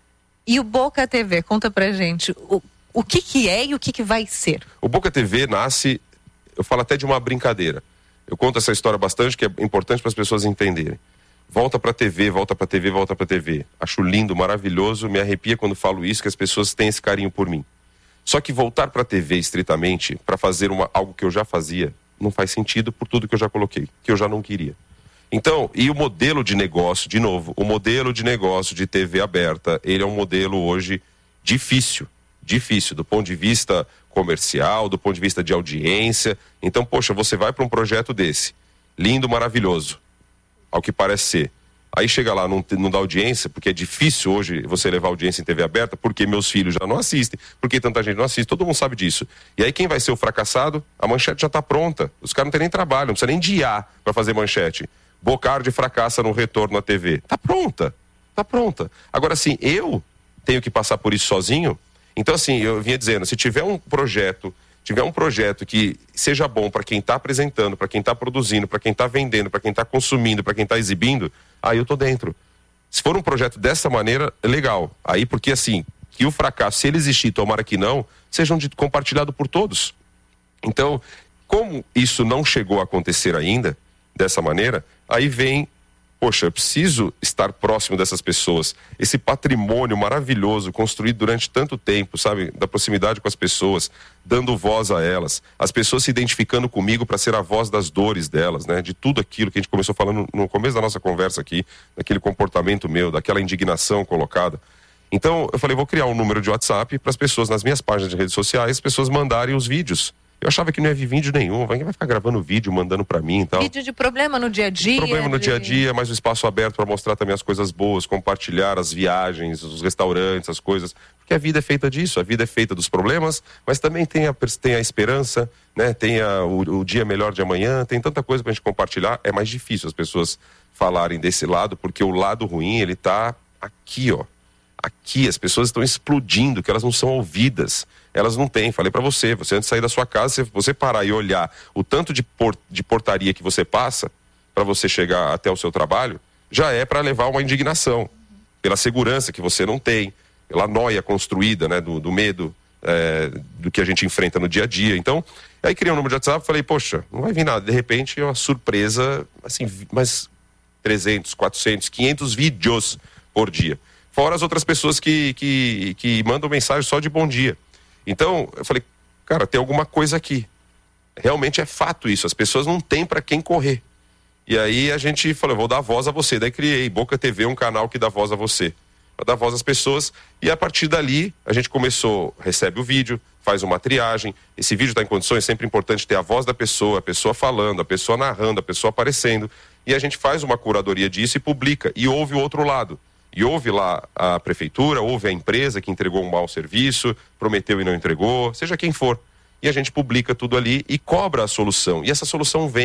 E o Boca T V, conta pra gente, o, o que que é e o que que vai ser? O Boca T V nasce... Eu falo até de uma brincadeira. Eu conto essa história bastante, que é importante para as pessoas entenderem. Volta para a T V, volta para a T V, volta para a T V. Acho lindo, maravilhoso, me arrepia quando falo isso, que as pessoas têm esse carinho por mim. Só que voltar para a T V estritamente, para fazer uma, algo que eu já fazia, não faz sentido por tudo que eu já coloquei, que eu já não queria. Então, e o modelo de negócio, de novo, o modelo de negócio de T V aberta, ele é um modelo hoje difícil. Difícil, do ponto de vista comercial, do ponto de vista de audiência. Então, poxa, você vai para um projeto desse, lindo, maravilhoso, ao que parece ser. Aí chega lá, não, não dá audiência, porque é difícil hoje você levar audiência em T V aberta, porque meus filhos já não assistem, porque tanta gente não assiste, todo mundo sabe disso. E aí quem vai ser o fracassado? A manchete já está pronta. Os caras não têm nem trabalho, não precisa nem de I A para fazer manchete. Bocardi fracassa no retorno à T V. Tá pronta, tá pronta. Agora, assim, eu tenho que passar por isso sozinho. Então, assim, eu vinha dizendo, se tiver um projeto, tiver um projeto que seja bom para quem está apresentando, para quem está produzindo, para quem está vendendo, para quem está consumindo, para quem está exibindo, aí eu tô dentro. Se for um projeto dessa maneira, é legal. Aí, porque assim, que o fracasso, se ele existir, tomara que não, seja compartilhado por todos. Então, como isso não chegou a acontecer ainda, dessa maneira, aí vem... Poxa, eu preciso estar próximo dessas pessoas. Esse patrimônio maravilhoso construído durante tanto tempo, sabe? Da proximidade com as pessoas, dando voz a elas. As pessoas se identificando comigo para ser a voz das dores delas, né? De tudo aquilo que a gente começou falando no começo da nossa conversa aqui, daquele comportamento meu, daquela indignação colocada. Então, eu falei, vou criar um número de WhatsApp para as pessoas, nas minhas páginas de redes sociais, as pessoas mandarem os vídeos. Eu achava que não ia vir vídeo nenhum, vai ficar gravando vídeo, mandando pra mim e tal. Vídeo de problema no dia a dia. Problema no de... dia a dia, mas o espaço aberto para mostrar também as coisas boas, compartilhar as viagens, os restaurantes, as coisas. Porque a vida é feita disso, a vida é feita dos problemas, mas também tem a, tem a esperança, né? Tem a, o, o dia melhor de amanhã, tem tanta coisa pra gente compartilhar. É mais difícil as pessoas falarem desse lado, porque o lado ruim, ele tá aqui, ó. Aqui, as pessoas estão explodindo, que elas não são ouvidas. Elas não têm, falei pra você, você antes de sair da sua casa, se você parar e olhar o tanto de, por, de portaria que você passa para você chegar até o seu trabalho, já é para levar uma indignação, pela segurança que você não tem, pela noia construída, né, do, do medo é, do que a gente enfrenta no dia a dia. Então, aí criei um número de WhatsApp, falei, poxa, não vai vir nada, de repente é uma surpresa, assim, mas trezentos, quatrocentos, quinhentos vídeos por dia. Fora as outras pessoas que, que, que mandam mensagem só de bom dia. Então, eu falei, cara, tem alguma coisa aqui. Realmente é fato isso, as pessoas não têm para quem correr. E aí a gente falou, vou dar voz a você. Daí criei Boca T V, um canal que dá voz a você. Para dar voz às pessoas. E a partir dali, a gente começou, recebe o vídeo, faz uma triagem. Esse vídeo está em condições, é sempre importante ter a voz da pessoa, a pessoa falando, a pessoa narrando, a pessoa aparecendo. E a gente faz uma curadoria disso e publica. E ouve o outro lado. E houve lá a prefeitura, houve a empresa que entregou um mau serviço, prometeu e não entregou, seja quem for. E a gente publica tudo ali e cobra a solução. E essa solução vem.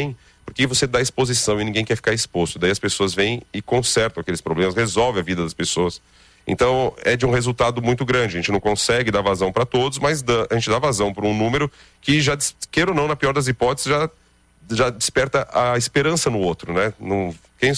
Porque você dá exposição e ninguém quer ficar exposto. Daí as pessoas vêm e consertam aqueles problemas, resolve a vida das pessoas. Então, é de um resultado muito grande. A gente não consegue dar vazão para todos, mas dá, a gente dá vazão para um número que já, queira ou não, na pior das hipóteses, já, já desperta a esperança no outro, né? Não, quem,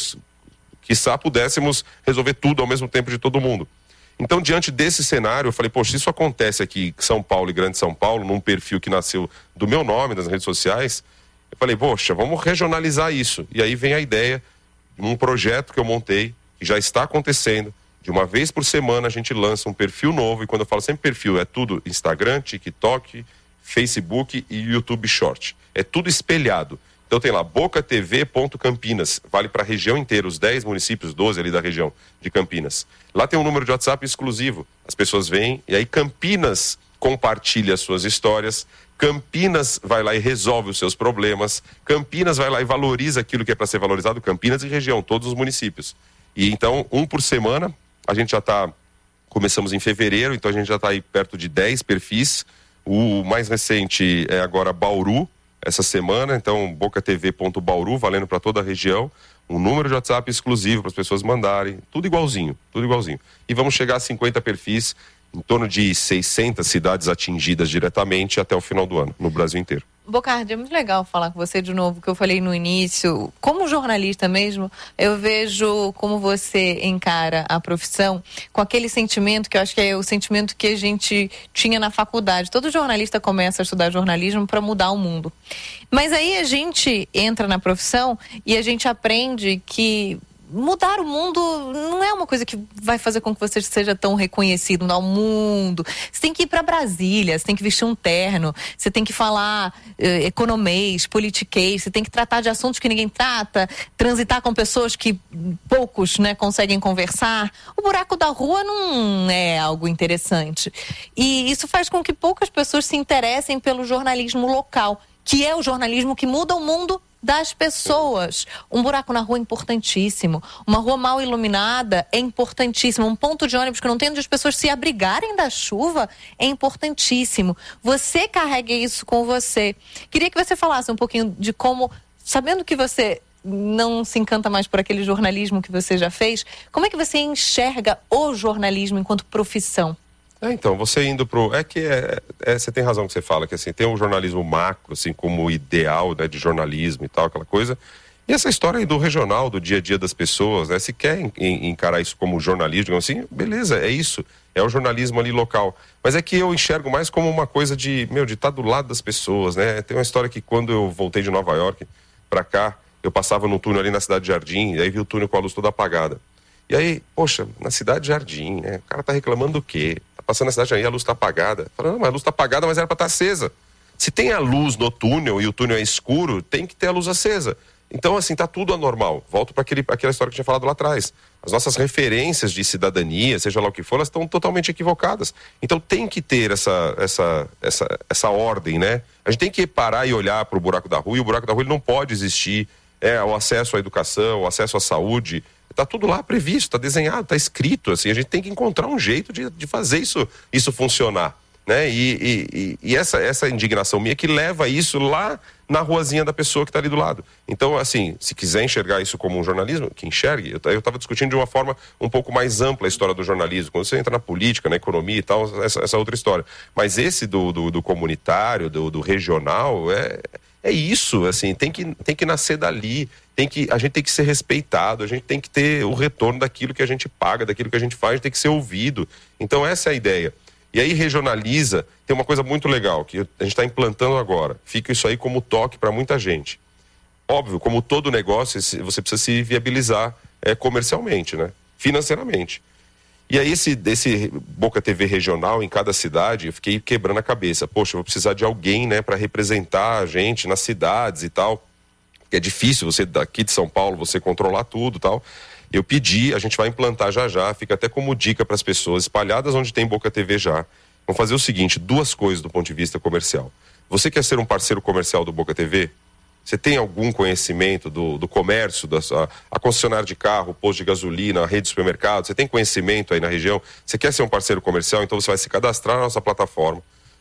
quiçá pudéssemos resolver tudo ao mesmo tempo de todo mundo. Então, diante desse cenário, eu falei, poxa, isso acontece aqui em São Paulo e Grande São Paulo, num perfil que nasceu do meu nome, nas redes sociais, eu falei, poxa, vamos regionalizar isso. E aí vem a ideia de um projeto que eu montei, que já está acontecendo. De uma vez por semana a gente lança um perfil novo, e quando eu falo sempre perfil, é tudo Instagram, TikTok, Facebook e YouTube Short. É tudo espelhado. Então tem lá, boca t v ponto campinas, vale para a região inteira, os dez municípios, doze ali da região de Campinas. Lá tem um número de WhatsApp exclusivo, as pessoas vêm e aí Campinas compartilha as suas histórias, Campinas vai lá e resolve os seus problemas, Campinas vai lá e valoriza aquilo que é para ser valorizado, Campinas e região, todos os municípios. E então, um por semana, a gente já está, começamos em fevereiro, então a gente já está aí perto de dez perfis. O mais recente é agora Bauru, essa semana, então boca t v ponto bauru, valendo para toda a região. Um número de WhatsApp exclusivo para as pessoas mandarem, tudo igualzinho, tudo igualzinho. E vamos chegar a cinquenta perfis, em torno de seiscentas cidades atingidas diretamente até o final do ano, no Brasil inteiro. Bocardi, é muito legal falar com você de novo, que eu falei no início. Como jornalista mesmo, eu vejo como você encara a profissão com aquele sentimento que eu acho que é o sentimento que a gente tinha na faculdade. Todo jornalista começa a estudar jornalismo para mudar o mundo. Mas aí a gente entra na profissão e a gente aprende que mudar o mundo não é uma coisa que vai fazer com que você seja tão reconhecido no mundo. Você tem que ir para Brasília, você tem que vestir um terno, você tem que falar eh, economês, politiquês, você tem que tratar de assuntos que ninguém trata, transitar com pessoas que poucos, né, conseguem conversar. O buraco da rua não é algo interessante. E isso faz com que poucas pessoas se interessem pelo jornalismo local, que é o jornalismo que muda o mundo das pessoas. Um buraco na rua é importantíssimo. Uma rua mal iluminada é importantíssimo. Um ponto de ônibus que não tem onde as pessoas se abrigarem da chuva é importantíssimo. Você carrega isso com você. Queria que você falasse um pouquinho de como, sabendo que você não se encanta mais por aquele jornalismo que você já fez, como é que você enxerga o jornalismo enquanto profissão? É, então, você indo pro... É que é, é, você tem razão que você fala, que assim, tem o jornalismo macro, assim, como ideal, né, de jornalismo e tal, aquela coisa. E essa história aí do regional, do dia a dia das pessoas, né, se quer en, en, encarar isso como jornalismo, digamos assim, beleza, é isso. É o jornalismo ali local. Mas é que eu enxergo mais como uma coisa de, meu, de estar do lado das pessoas, né? Tem uma história que quando eu voltei de Nova York pra cá, eu passava no túnel ali na Cidade Jardim, e aí vi o túnel com a luz toda apagada. E aí, poxa, na Cidade Jardim, né? O cara tá reclamando do quê? Passando na cidade aí, a luz está apagada. Falando, não, mas a luz está apagada, mas era para estar acesa. Se tem a luz no túnel e o túnel é escuro, tem que ter a luz acesa. Então, assim, tá tudo anormal. Volto para aquela história que eu tinha falado lá atrás. As nossas referências de cidadania, seja lá o que for, elas estão totalmente equivocadas. Então tem que ter essa, essa, essa, essa ordem, né? A gente tem que parar e olhar para o buraco da rua, e o buraco da rua ele não pode existir. É, o acesso à educação, o acesso à saúde... Está tudo lá previsto, está desenhado, está escrito, assim, a gente tem que encontrar um jeito de, de fazer isso, isso funcionar, né? E, e, e essa, essa indignação minha que leva isso lá na ruazinha da pessoa que está ali do lado. Então, assim, se quiser enxergar isso como um jornalismo, que enxergue. Eu estava discutindo de uma forma um pouco mais ampla a história do jornalismo. Quando você entra na política, na economia e tal, essa, essa outra história. Mas esse do, do, do comunitário, do, do regional, é... É isso, assim, tem que, tem que nascer dali, tem que, a gente tem que ser respeitado, a gente tem que ter o retorno daquilo que a gente paga, daquilo que a gente faz, tem que ser ouvido. Então essa é a ideia. E aí regionaliza, tem uma coisa muito legal, que a gente está implantando agora, fica isso aí como toque para muita gente. Óbvio, como todo negócio, você precisa se viabilizar é, comercialmente, né? Financeiramente. E aí esse, esse Boca T V regional em cada cidade, eu fiquei quebrando a cabeça. Poxa, eu vou precisar de alguém, né, para representar a gente nas cidades e tal. Porque é difícil você daqui de São Paulo, você controlar tudo e tal. Eu pedi, a gente vai implantar já já, fica até como dica para as pessoas espalhadas onde tem Boca T V já. Vamos fazer o seguinte, duas coisas do ponto de vista comercial. Você quer ser um parceiro comercial do Boca T V? Você tem algum conhecimento do, do comércio, da sua, a concessionária de carro, posto de gasolina, a rede de supermercado? Você tem conhecimento aí na região? Você quer ser um parceiro comercial? Então você vai se cadastrar na nossa plataforma.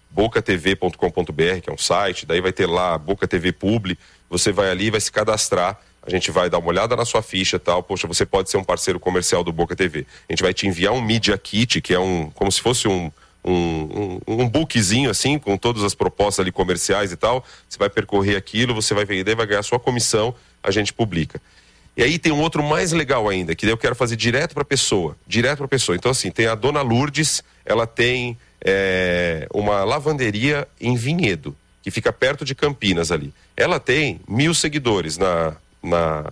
boca t v ponto com ponto b r, que é um site, daí vai ter lá Boca T V Publi, você vai ali e vai se cadastrar, a gente vai dar uma olhada na sua ficha e tal, poxa, você pode ser um parceiro comercial do Boca T V. A gente vai te enviar um Media Kit, que é um, como se fosse um, um, um, um bookzinho assim, com todas as propostas ali comerciais e tal, você vai percorrer aquilo, você vai vender, vai ganhar a sua comissão, a gente publica. E aí tem um outro mais legal ainda, que daí eu quero fazer direto para a pessoa, direto para a pessoa. Então assim, tem a Dona Lourdes, ela tem é, uma lavanderia em Vinhedo, que fica perto de Campinas ali. Ela tem mil seguidores na... na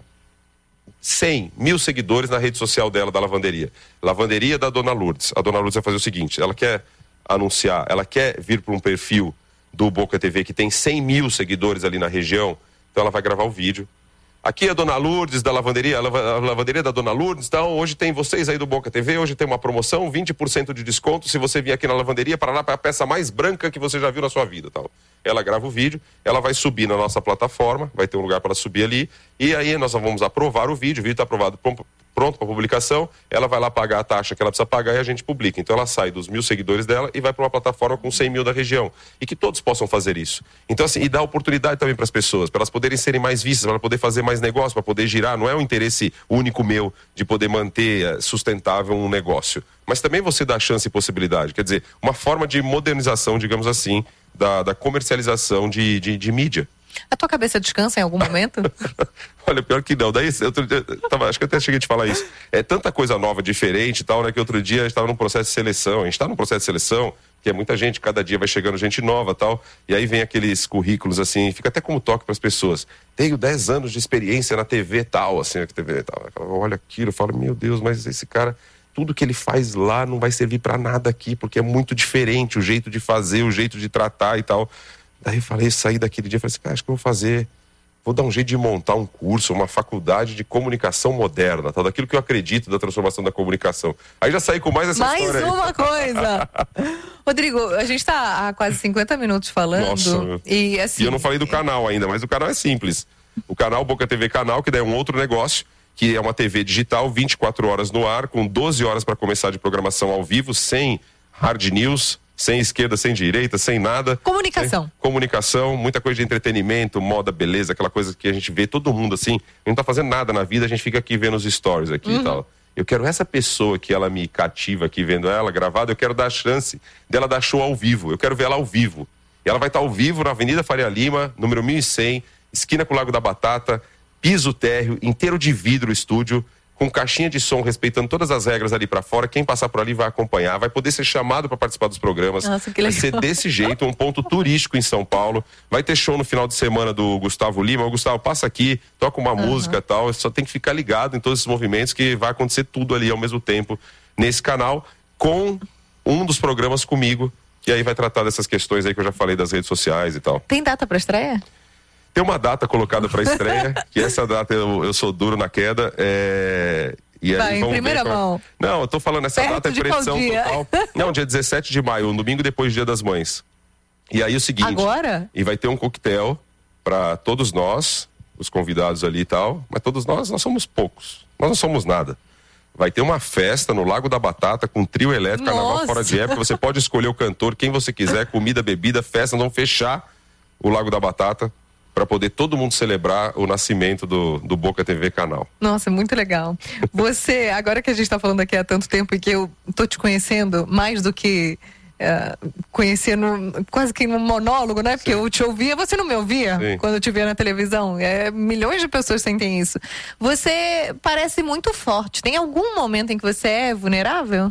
cem mil seguidores na rede social dela da lavanderia. Lavanderia da Dona Lourdes. A Dona Lourdes vai fazer o seguinte, ela quer anunciar, ela quer vir para um perfil do Boca T V que tem cem mil seguidores ali na região, então ela vai gravar o vídeo. Aqui é a Dona Lourdes da lavanderia, a lavanderia da Dona Lourdes, então hoje tem vocês aí do Boca T V, hoje tem uma promoção, vinte por cento de desconto se você vir aqui na lavanderia para lá para a peça mais branca que você já viu na sua vida, tal. Ela grava o vídeo, ela vai subir na nossa plataforma, vai ter um lugar para ela subir ali, e aí nós vamos aprovar o vídeo, o vídeo está aprovado, pronto para publicação, ela vai lá pagar a taxa que ela precisa pagar e a gente publica. Então ela sai dos mil seguidores dela e vai para uma plataforma com cem mil da região. E que todos possam fazer isso. Então assim, e dá oportunidade também para as pessoas, para elas poderem serem mais vistas, para poder fazer mais negócio, para poder girar. Não é um interesse único meu de poder manter sustentável um negócio. Mas também você dá chance e possibilidade. Quer dizer, uma forma de modernização, digamos assim, da, da comercialização de, de, de mídia. A tua cabeça descansa em algum momento? Olha, pior que não. Daí, outro dia, tava, acho que até cheguei a te falar isso. É tanta coisa nova, diferente e tal, né? Que outro dia a gente estava num processo de seleção. A gente está num processo de seleção, que é muita gente, cada dia vai chegando gente nova e tal. E aí vem aqueles currículos assim, fica até como toque para as pessoas. Tenho dez anos de experiência na T V tal, assim, na T V tal. Olha aquilo, fala, meu Deus, mas esse cara... Tudo que ele faz lá não vai servir para nada aqui, porque é muito diferente o jeito de fazer, o jeito de tratar e tal. Daí eu falei, saí daquele dia, falei assim, cara, acho que eu vou fazer, vou dar um jeito de montar um curso, uma faculdade de comunicação moderna, tal, daquilo que eu acredito da transformação da comunicação. Aí já saí com mais essa mais história uma aí. coisa. Rodrigo, a gente tá há quase cinquenta minutos falando. Nossa, e, assim, e eu não falei do canal ainda, mas o canal é simples. O canal Boca T V Canal, que daí é um outro negócio, que é uma T V digital, vinte e quatro horas no ar, com doze horas para começar de programação ao vivo, sem hard news, sem esquerda, sem direita, sem nada. Comunicação. Sem comunicação, muita coisa de entretenimento, moda, beleza, aquela coisa que a gente vê todo mundo assim, não tá fazendo nada na vida, a gente fica aqui vendo os stories aqui uhum. e tal. Eu quero essa pessoa que ela me cativa aqui vendo ela gravada, eu quero dar a chance dela dar show ao vivo, eu quero ver ela ao vivo. E ela vai estar ao vivo na Avenida Faria Lima, número mil e cem, esquina com o Lago da Batata, piso térreo, inteiro de vidro o estúdio, com caixinha de som, respeitando todas as regras ali pra fora. Quem passar por ali vai acompanhar, vai poder ser chamado para participar dos programas. Nossa, que legal. Vai ser desse jeito, um ponto turístico em São Paulo. Vai ter show no final de semana do Gustavo Lima. O Gustavo, passa aqui, toca uma uhum. música e tal. Só tem que ficar ligado em todos esses movimentos, que vai acontecer tudo ali ao mesmo tempo nesse canal, com um dos programas comigo, que aí vai tratar dessas questões aí que eu já falei das redes sociais e tal. Tem data pra estreia? Tem uma data colocada para estreia, que essa data eu, eu sou duro na queda. É... E aí, vai, em primeira como... mão. Não, eu tô falando, essa perto data é predição total. Não, dia dezessete de maio, um domingo depois do Dia das Mães. E aí o seguinte... Agora? E vai ter um coquetel para todos nós, os convidados ali e tal, mas todos nós, nós somos poucos. Nós não somos nada. Vai ter uma festa no Lago da Batata com trio elétrico, carnaval fora de época. Você pode escolher o cantor, quem você quiser, comida, bebida, festa. Nós vamos fechar o Lago da Batata para poder todo mundo celebrar o nascimento do, do Boca T V Canal. Nossa, muito legal. Você, agora que a gente está falando aqui há tanto tempo e que eu tô te conhecendo mais do que uh, conhecendo quase que um monólogo, né? Porque Sim. eu te ouvia, você não me ouvia Sim. quando eu te via na televisão. É, milhões de pessoas sentem isso. Você parece muito forte. Tem algum momento em que você é vulnerável?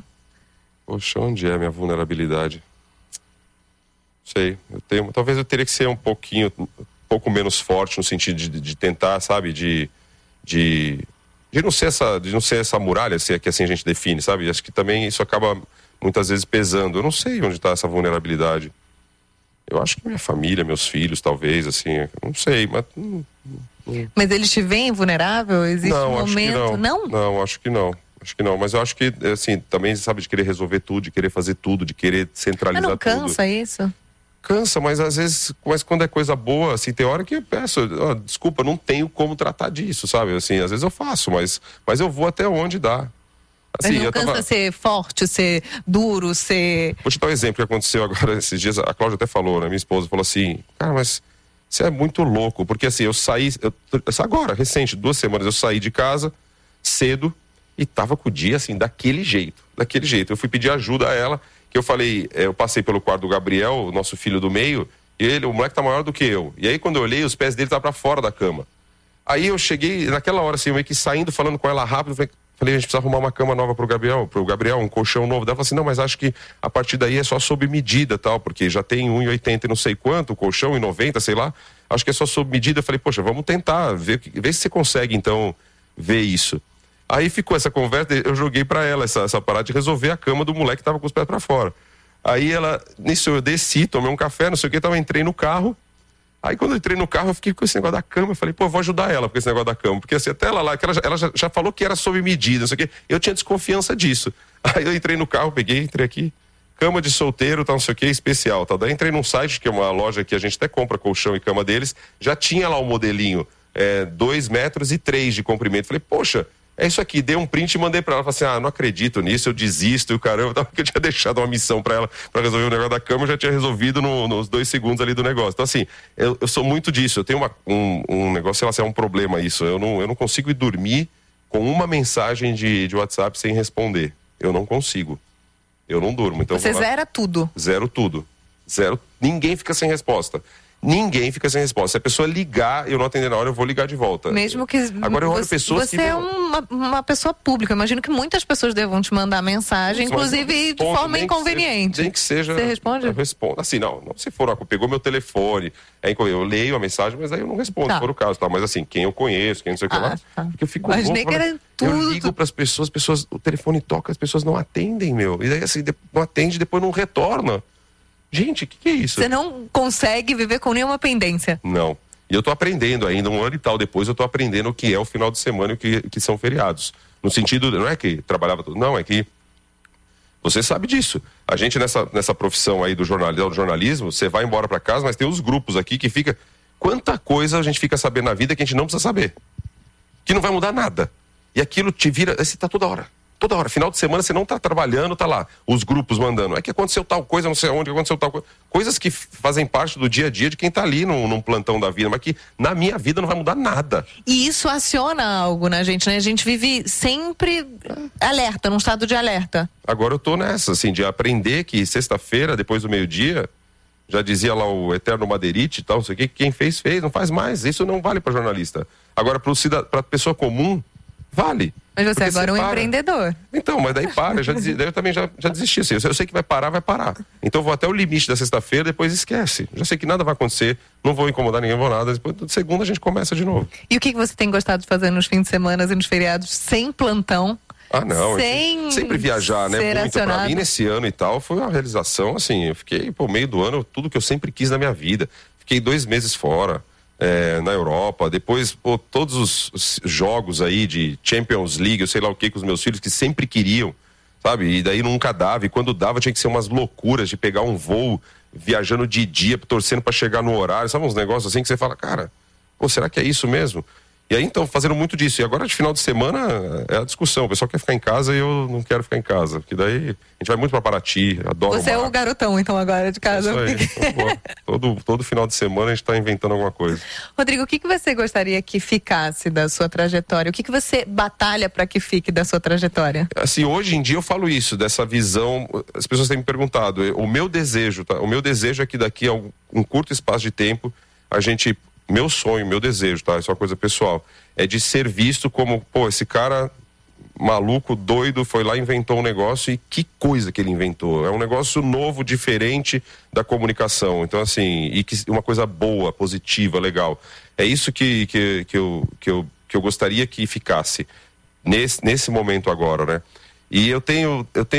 Poxa, onde é a minha vulnerabilidade? Sei, eu tenho, talvez eu teria que ser um pouquinho... um pouco menos forte no sentido de, de tentar, sabe, de, de, de, não ser essa, de não ser essa muralha, se é que assim a gente define, sabe? Acho que também isso acaba muitas vezes pesando. Eu não sei onde está essa vulnerabilidade. Eu acho que minha família, meus filhos, talvez, assim, não sei, mas... Hum, hum. Mas eles te veem vulnerável? Existe não, um acho momento... Que não. não? Não, acho que não. Acho que não, mas eu acho que, assim, também, sabe, de querer resolver tudo, de querer fazer tudo, de querer centralizar tudo. Mas não cansa tudo. Isso? Cansa, mas às vezes, mas quando é coisa boa, assim, tem hora que eu peço, ó, desculpa, não tenho como tratar disso, sabe? Assim, às vezes eu faço, mas, mas eu vou até onde dá. Assim, Mas não cansa tava... ser forte, ser duro, ser... Vou te dar um exemplo que aconteceu agora esses dias. A Cláudia até falou, né? Minha esposa falou assim, cara, mas você é muito louco. Porque assim, eu saí, eu, agora, recente, duas semanas, eu saí de casa cedo e tava com o dia assim, daquele jeito. Daquele jeito. Eu fui pedir ajuda a ela, que eu falei, eu passei pelo quarto do Gabriel, o nosso filho do meio, e ele, o moleque tá maior do que eu. E aí quando eu olhei, os pés dele estavam pra fora da cama. Aí eu cheguei, naquela hora assim, eu meio que saindo, falando com ela rápido, falei, falei, a gente precisa arrumar uma cama nova pro Gabriel, pro Gabriel, um colchão novo. Ela falou assim, não, mas acho que a partir daí é só sob medida, tal, porque já tem um e oitenta e não sei quanto, o colchão, um e noventa, sei lá. Acho que é só sob medida. Eu falei, poxa, vamos tentar, ver, ver se você consegue, então, ver isso. Aí ficou essa conversa, eu joguei pra ela essa, essa parada de resolver a cama do moleque que tava com os pés pra fora. Aí ela, nisso eu desci, tomei um café, não sei o que, então eu entrei no carro. Aí quando eu entrei no carro, eu fiquei com esse negócio da cama, eu falei, pô, eu vou ajudar ela com esse negócio da cama. Porque assim, até ela lá, que ela, já, ela já, já falou que era sob medida, não sei o que, eu tinha desconfiança disso. Aí eu entrei no carro, peguei, entrei aqui, cama de solteiro, tal, não sei o que, especial, tal. Daí entrei num site, que é uma loja que a gente até compra colchão e cama deles, já tinha lá o modelinho, é, dois metros e três de comprimento. Falei, poxa, é isso aqui, dei um print e mandei pra ela, falei assim, ah, não acredito nisso, eu desisto, e o caramba, porque eu tinha deixado uma missão pra ela, pra resolver o negócio da cama, eu já tinha resolvido no, nos dois segundos ali do negócio. Então assim, eu, eu sou muito disso, eu tenho uma, um, um negócio, sei lá se é um problema isso, eu não, eu não consigo ir dormir com uma mensagem de, de WhatsApp sem responder, eu não consigo, eu não durmo. Então você zera tudo? Zero tudo, zero, ninguém fica sem resposta. Ninguém fica sem resposta. Se a pessoa ligar e eu não atender na hora, eu vou ligar de volta. Mesmo que agora eu olho você, pessoas você que... é uma, uma pessoa pública. Eu imagino que muitas pessoas devam te mandar mensagem, inclusive respondo, de forma inconveniente. Nem que seja... Você responde? Eu respondo. Assim, não, não se for, pegou meu telefone, aí eu leio a mensagem, mas aí eu não respondo, tá. Se for o caso, tá? Mas assim, quem eu conheço, quem não sei o que ah, lá, tá. Porque eu fico mas louco, nem que era tudo. Eu ligo pras pessoas, pessoas, o telefone toca, as pessoas não atendem, meu. E daí assim, não atende, depois não retorna. Gente, o que, que é isso? Você não consegue viver com nenhuma pendência? Não. E eu tô aprendendo ainda, um ano e tal depois, eu tô aprendendo o que é o final de semana e o que, que são feriados. No sentido, não é que trabalhava tudo, não, é que você sabe disso. A gente nessa, nessa profissão aí do jornalismo, do jornalismo, você vai embora pra casa, mas tem os grupos aqui que fica... Quanta coisa a gente fica sabendo na vida que a gente não precisa saber. Que não vai mudar nada. E aquilo te vira... Você tá toda hora. Toda hora, final de semana você não tá trabalhando, tá lá, os grupos mandando, é que aconteceu tal coisa, não sei onde, aconteceu tal coisa, coisas que fazem parte do dia a dia de quem tá ali num, num plantão da vida, mas que na minha vida não vai mudar nada. E isso aciona algo na gente, né? A gente vive sempre alerta, num estado de alerta. Agora eu tô nessa, assim, de aprender que sexta-feira, depois do meio-dia, já dizia lá o eterno Madeirite e tal, não sei o que, quem fez, fez, não faz mais, isso não vale pra jornalista. Agora pro cidadão, pra pessoa comum, vale. Mas você agora é um empreendedor. Então, mas daí para, já desisti, daí eu também já, já desisti. Assim, eu sei que vai parar, vai parar. Então eu vou até o limite da sexta-feira, depois esquece. Já sei que nada vai acontecer, não vou incomodar ninguém, vou nada. Depois de segunda a gente começa de novo. E o que você tem gostado de fazer nos fins de semana e nos feriados, sem plantão? Ah, não. Sem sempre viajar, né? Muito acionado. Pra mim nesse ano e tal, foi uma realização, assim, eu fiquei, pô, meio do ano, tudo que eu sempre quis na minha vida. Fiquei dois meses fora. É, na Europa, depois pô, todos os, os jogos aí de Champions League, eu sei lá o que com os meus filhos que sempre queriam, sabe, e daí nunca dava, e quando dava tinha que ser umas loucuras de pegar um voo viajando de dia, torcendo pra chegar no horário, sabe, uns negócios assim que você fala, cara, pô, será que é isso mesmo? E aí então, fazendo muito disso, e agora de final de semana é a discussão, o pessoal quer ficar em casa e eu não quero ficar em casa, porque daí a gente vai muito pra Paraty, adoro. Você é o garotão então agora de casa. É isso aí, então, todo, todo final de semana a gente tá inventando alguma coisa. Rodrigo, o que, que você gostaria que ficasse da sua trajetória? O que, que você batalha para que fique da sua trajetória? Assim, hoje em dia eu falo isso, dessa visão, as pessoas têm me perguntado, o meu desejo, tá? O meu desejo é que daqui a um, um curto espaço de tempo a gente... Meu sonho, meu desejo, tá? Isso é uma coisa pessoal. É de ser visto como, pô, esse cara maluco, doido, foi lá e inventou um negócio e que coisa que ele inventou. É um negócio novo, diferente da comunicação. Então, assim, e que uma coisa boa, positiva, legal. É isso que, que, que, eu, que, eu, que eu gostaria que ficasse nesse, nesse momento agora, né? E eu tenho, eu tenho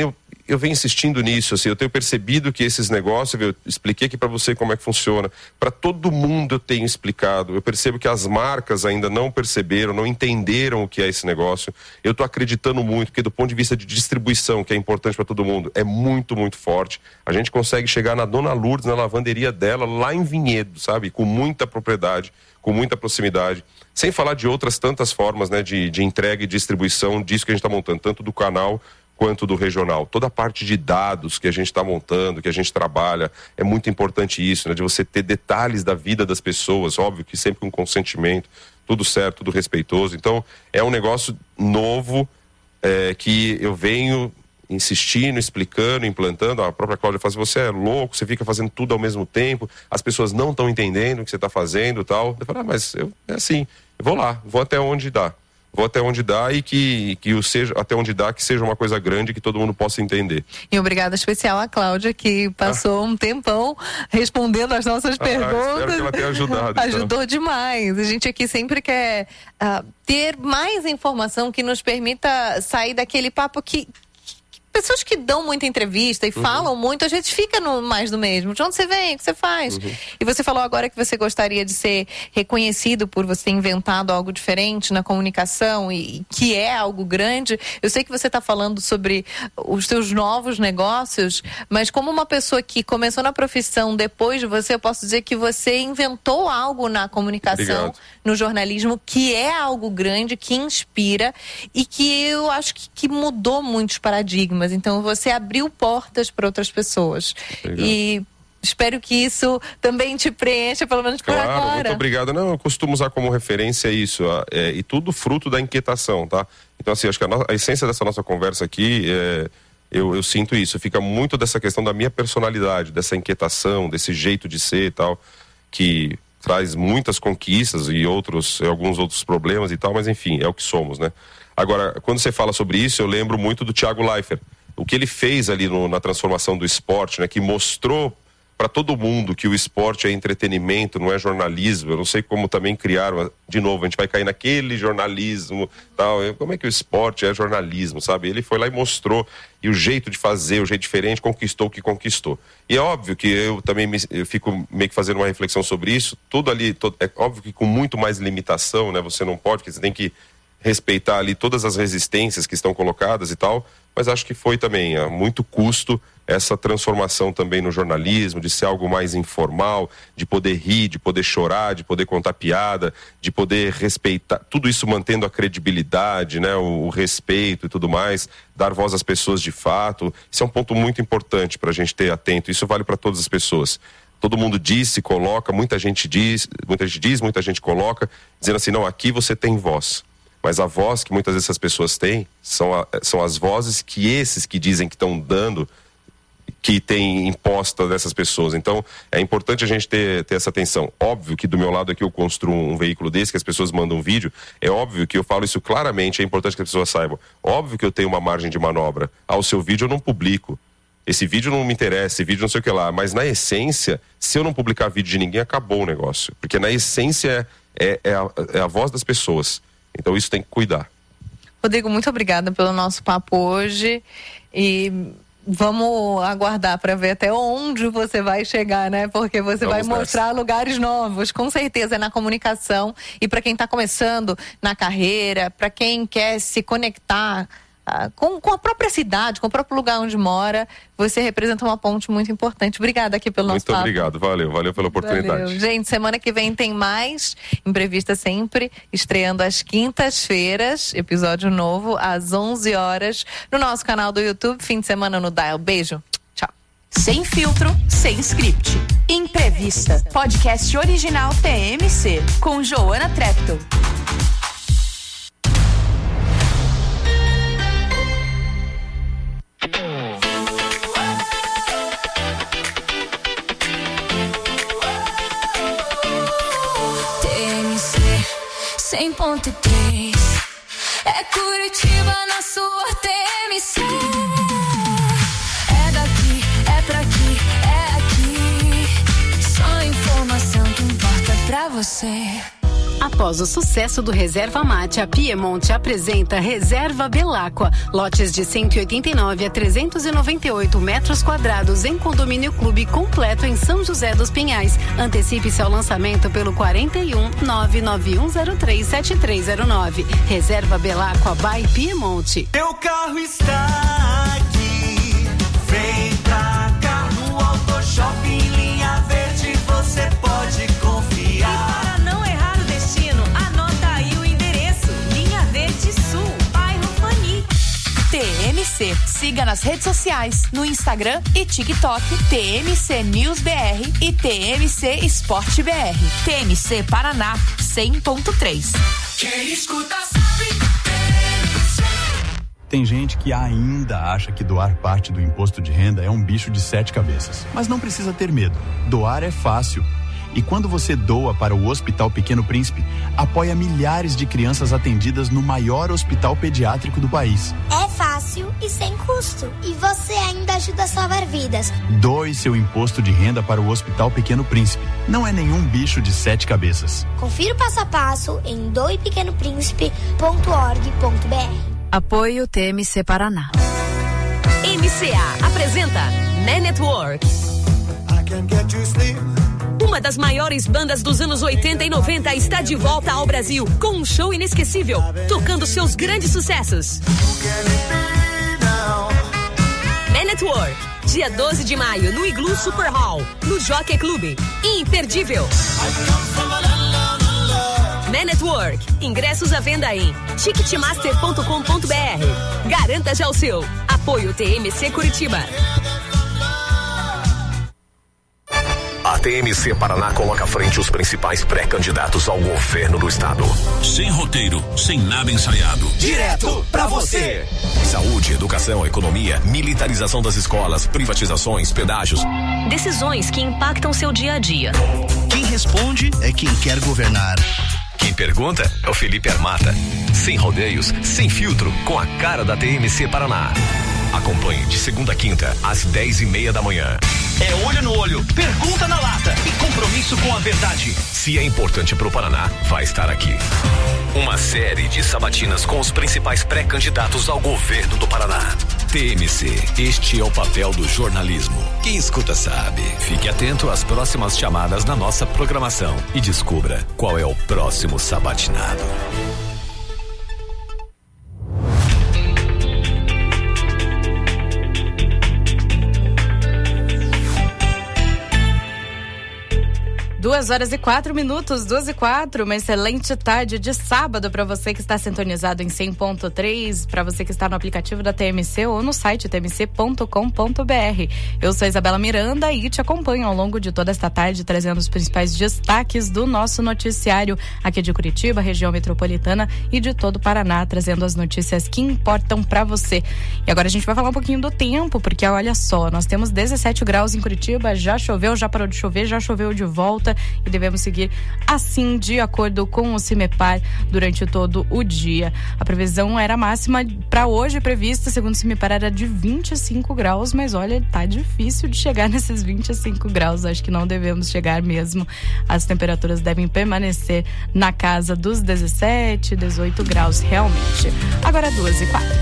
eu venho insistindo nisso, assim, eu tenho percebido que esses negócios, eu expliquei aqui para você como é que funciona, para todo mundo eu tenho explicado, eu percebo que as marcas ainda não perceberam, não entenderam o que é esse negócio, eu estou acreditando muito, porque do ponto de vista de distribuição, que é importante para todo mundo, é muito, muito forte, a gente consegue chegar na Dona Lourdes, na lavanderia dela, lá em Vinhedo, sabe, com muita propriedade, com muita proximidade, sem falar de outras tantas formas, né, de, de entrega e distribuição disso que a gente está montando, tanto do canal quanto do regional. Toda a parte de dados que a gente está montando, que a gente trabalha, é muito importante isso, né? De você ter detalhes da vida das pessoas, óbvio que sempre com consentimento, tudo certo, tudo respeitoso. Então, é um negócio novo é, que eu venho insistindo, explicando, implantando. A própria Cláudia fala assim, você é louco, você fica fazendo tudo ao mesmo tempo, as pessoas não estão entendendo o que você está fazendo e tal. Eu falo, ah, mas eu, é assim, eu vou lá, vou até onde dá. Vou até onde dá e que, que o seja, até onde dá que seja uma coisa grande que todo mundo possa entender. E obrigada especial à Cláudia, que passou ah. um tempão respondendo as nossas ah, perguntas. Espero que ela tenha ajudado. Ajudou então. demais. A gente aqui sempre quer uh, ter mais informação que nos permita sair daquele papo que... Pessoas que dão muita entrevista e uhum. falam muito, a gente fica no mais do mesmo. De onde você vem? O que você faz? Uhum. E você falou agora que você gostaria de ser reconhecido por você ter inventado algo diferente na comunicação e que é algo grande. Eu sei que você está falando sobre os seus novos negócios, mas como uma pessoa que começou na profissão depois de você, eu posso dizer que você inventou algo na comunicação, Obrigado. no jornalismo, que é algo grande, que inspira e que eu acho que, que mudou muitos paradigmas. Então você abriu portas para outras pessoas. Legal. E espero que isso também te preencha, pelo menos por claro, agora. Muito obrigado. Não, eu costumo usar como referência isso, é, e tudo fruto da inquietação, tá? Então assim, acho que a, no, a essência dessa nossa conversa aqui, é, eu, eu sinto isso, fica muito dessa questão da minha personalidade, dessa inquietação, desse jeito de ser e tal, que traz muitas conquistas e outros, alguns outros problemas e tal, mas enfim, é o que somos, né? Agora, quando você fala sobre isso, eu lembro muito do Thiago Leifert. O que ele fez ali no, na transformação do esporte, né? Que mostrou para todo mundo que o esporte é entretenimento, não é jornalismo. Eu não sei como também criaram, de novo, a gente vai cair naquele jornalismo, tal. Como é que o esporte é jornalismo, sabe? Ele foi lá e mostrou, e o jeito de fazer, o jeito diferente, conquistou o que conquistou. E é óbvio que eu também me, eu fico meio que fazendo uma reflexão sobre isso, tudo ali, todo, é óbvio que com muito mais limitação, né? Você não pode, porque você tem que respeitar ali todas as resistências que estão colocadas e tal, mas acho que foi também a muito custo essa transformação também no jornalismo, de ser algo mais informal, de poder rir, de poder chorar, de poder contar piada, de poder respeitar, tudo isso mantendo a credibilidade, né, o, o respeito e tudo mais, dar voz às pessoas de fato. Isso é um ponto muito importante para a gente ter atento, isso vale para todas as pessoas. Todo mundo diz, se coloca, muita gente diz, muita gente diz, muita gente coloca, dizendo assim, não, aqui você tem voz. Mas a voz que muitas vezes essas pessoas têm são, a, são as vozes que esses que dizem que estão dando, que tem imposta dessas pessoas. Então, é importante a gente ter, ter essa atenção. Óbvio que do meu lado aqui eu construo um veículo desse, que as pessoas mandam um vídeo. É óbvio que eu falo isso claramente, é importante que as pessoas saibam. Óbvio que eu tenho uma margem de manobra. Ah, o seu vídeo eu não publico. Esse vídeo não me interessa, esse vídeo não sei o que lá. Mas na essência, se eu não publicar vídeo de ninguém, acabou o negócio. Porque na essência é, é, a, é a voz das pessoas. Então isso tem que cuidar. Rodrigo, muito obrigada pelo nosso papo hoje e vamos aguardar para ver até onde você vai chegar, né? Porque você vamos vai mostrar nessa. lugares novos, com certeza, na comunicação. E para quem está começando na carreira, para quem quer se conectar ah, com, com a própria cidade, com o próprio lugar onde mora, você representa uma ponte muito importante. Obrigada aqui pelo nosso papo. Muito obrigado, valeu, valeu pela oportunidade. Valeu. Gente, semana que vem tem mais Imprevista Sempre, estreando às quintas-feiras, episódio novo, às onze horas, no nosso canal do YouTube, fim de semana no Dial. Beijo, tchau. Sem filtro, sem script. Imprevista, podcast original T M C, com Joana Treptow. cem ponto três é Curitiba na sua T M C. É daqui, é pra aqui, é aqui. Só informação que importa pra você. A Após o sucesso do Reserva Mate, a Piemonte apresenta Reserva Belacqua. Lotes de cento e oitenta e nove a trezentos e noventa e oito metros quadrados em condomínio clube completo em São José dos Pinhais. Antecipe-se ao lançamento pelo quarenta e um, nove nove um zero três sete três zero nove. Reserva Belacqua by Piemonte. Teu carro está aqui, vem pra cá no Auto Shopping Linha Verde, você pode confiar. E para não errar o destino, anota aí o endereço: Linha Verde Sul, bairro Fani. T M C. Siga nas redes sociais, no Instagram e TikTok, T M C News B R e T M C Esporte B R. T M C Paraná, cem ponto três. Quem escuta sabe. Tem gente que ainda acha que doar parte do imposto de renda é um bicho de sete cabeças. Mas não precisa ter medo. Doar é fácil. E quando você doa para o Hospital Pequeno Príncipe, apoia milhares de crianças atendidas no maior hospital pediátrico do país. É fácil e sem custo. E você ainda ajuda a salvar vidas. Doe seu imposto de renda para o Hospital Pequeno Príncipe. Não é nenhum bicho de sete cabeças. Confira o passo a passo em doe pequeno príncipe ponto org ponto b r. Apoio T M C Paraná. M C A apresenta Man at Work. Uma das maiores bandas dos anos oitenta e noventa está de volta ao Brasil com um show inesquecível, tocando seus grandes sucessos. Man at Work, dia doze de maio no Igloo Super Hall, no Jockey Club. Imperdível. Man at Work. Ingressos à venda em ticketmaster ponto com ponto b r. Garanta já o seu. Apoio T M C Curitiba. A T M C Paraná coloca à frente os principais pré-candidatos ao governo do estado. Sem roteiro, sem nada ensaiado. Direto pra você. Saúde, educação, economia, militarização das escolas, privatizações, pedágios. Decisões que impactam seu dia a dia. Quem responde é quem quer governar. Quem pergunta é o Felipe Armata. Sem rodeios, sem filtro, com a cara da T M C Paraná. Acompanhe de segunda a quinta, às dez e meia da manhã. É olho no olho, pergunta na lata e compromisso com a verdade. Se é importante pro Paraná, vai estar aqui. Uma série de sabatinas com os principais pré-candidatos ao governo do Paraná. T M C, este é o papel do jornalismo. Quem escuta sabe. Fique atento às próximas chamadas na nossa programação e descubra qual é o próximo sabatinado. Duas horas e quatro minutos, duas e quatro, uma excelente tarde de sábado para você que está sintonizado em cem ponto três, para você que está no aplicativo da T M C ou no site t m c ponto com ponto b r. Eu sou Isabela Miranda e te acompanho ao longo de toda esta tarde, trazendo os principais destaques do nosso noticiário aqui de Curitiba, região metropolitana e de todo o Paraná, trazendo as notícias que importam para você. E agora a gente vai falar um pouquinho do tempo, porque olha só, nós temos dezessete graus em Curitiba, já choveu, já parou de chover, já choveu de volta. E devemos seguir assim de acordo com o CIMEPAR durante todo o dia. A previsão era máxima para hoje prevista, segundo o CIMEPAR, era de vinte e cinco graus, mas olha, tá difícil de chegar nesses vinte e cinco graus, acho que não devemos chegar mesmo. As temperaturas devem permanecer na casa dos dezessete, dezoito graus realmente. Agora duas e quatro.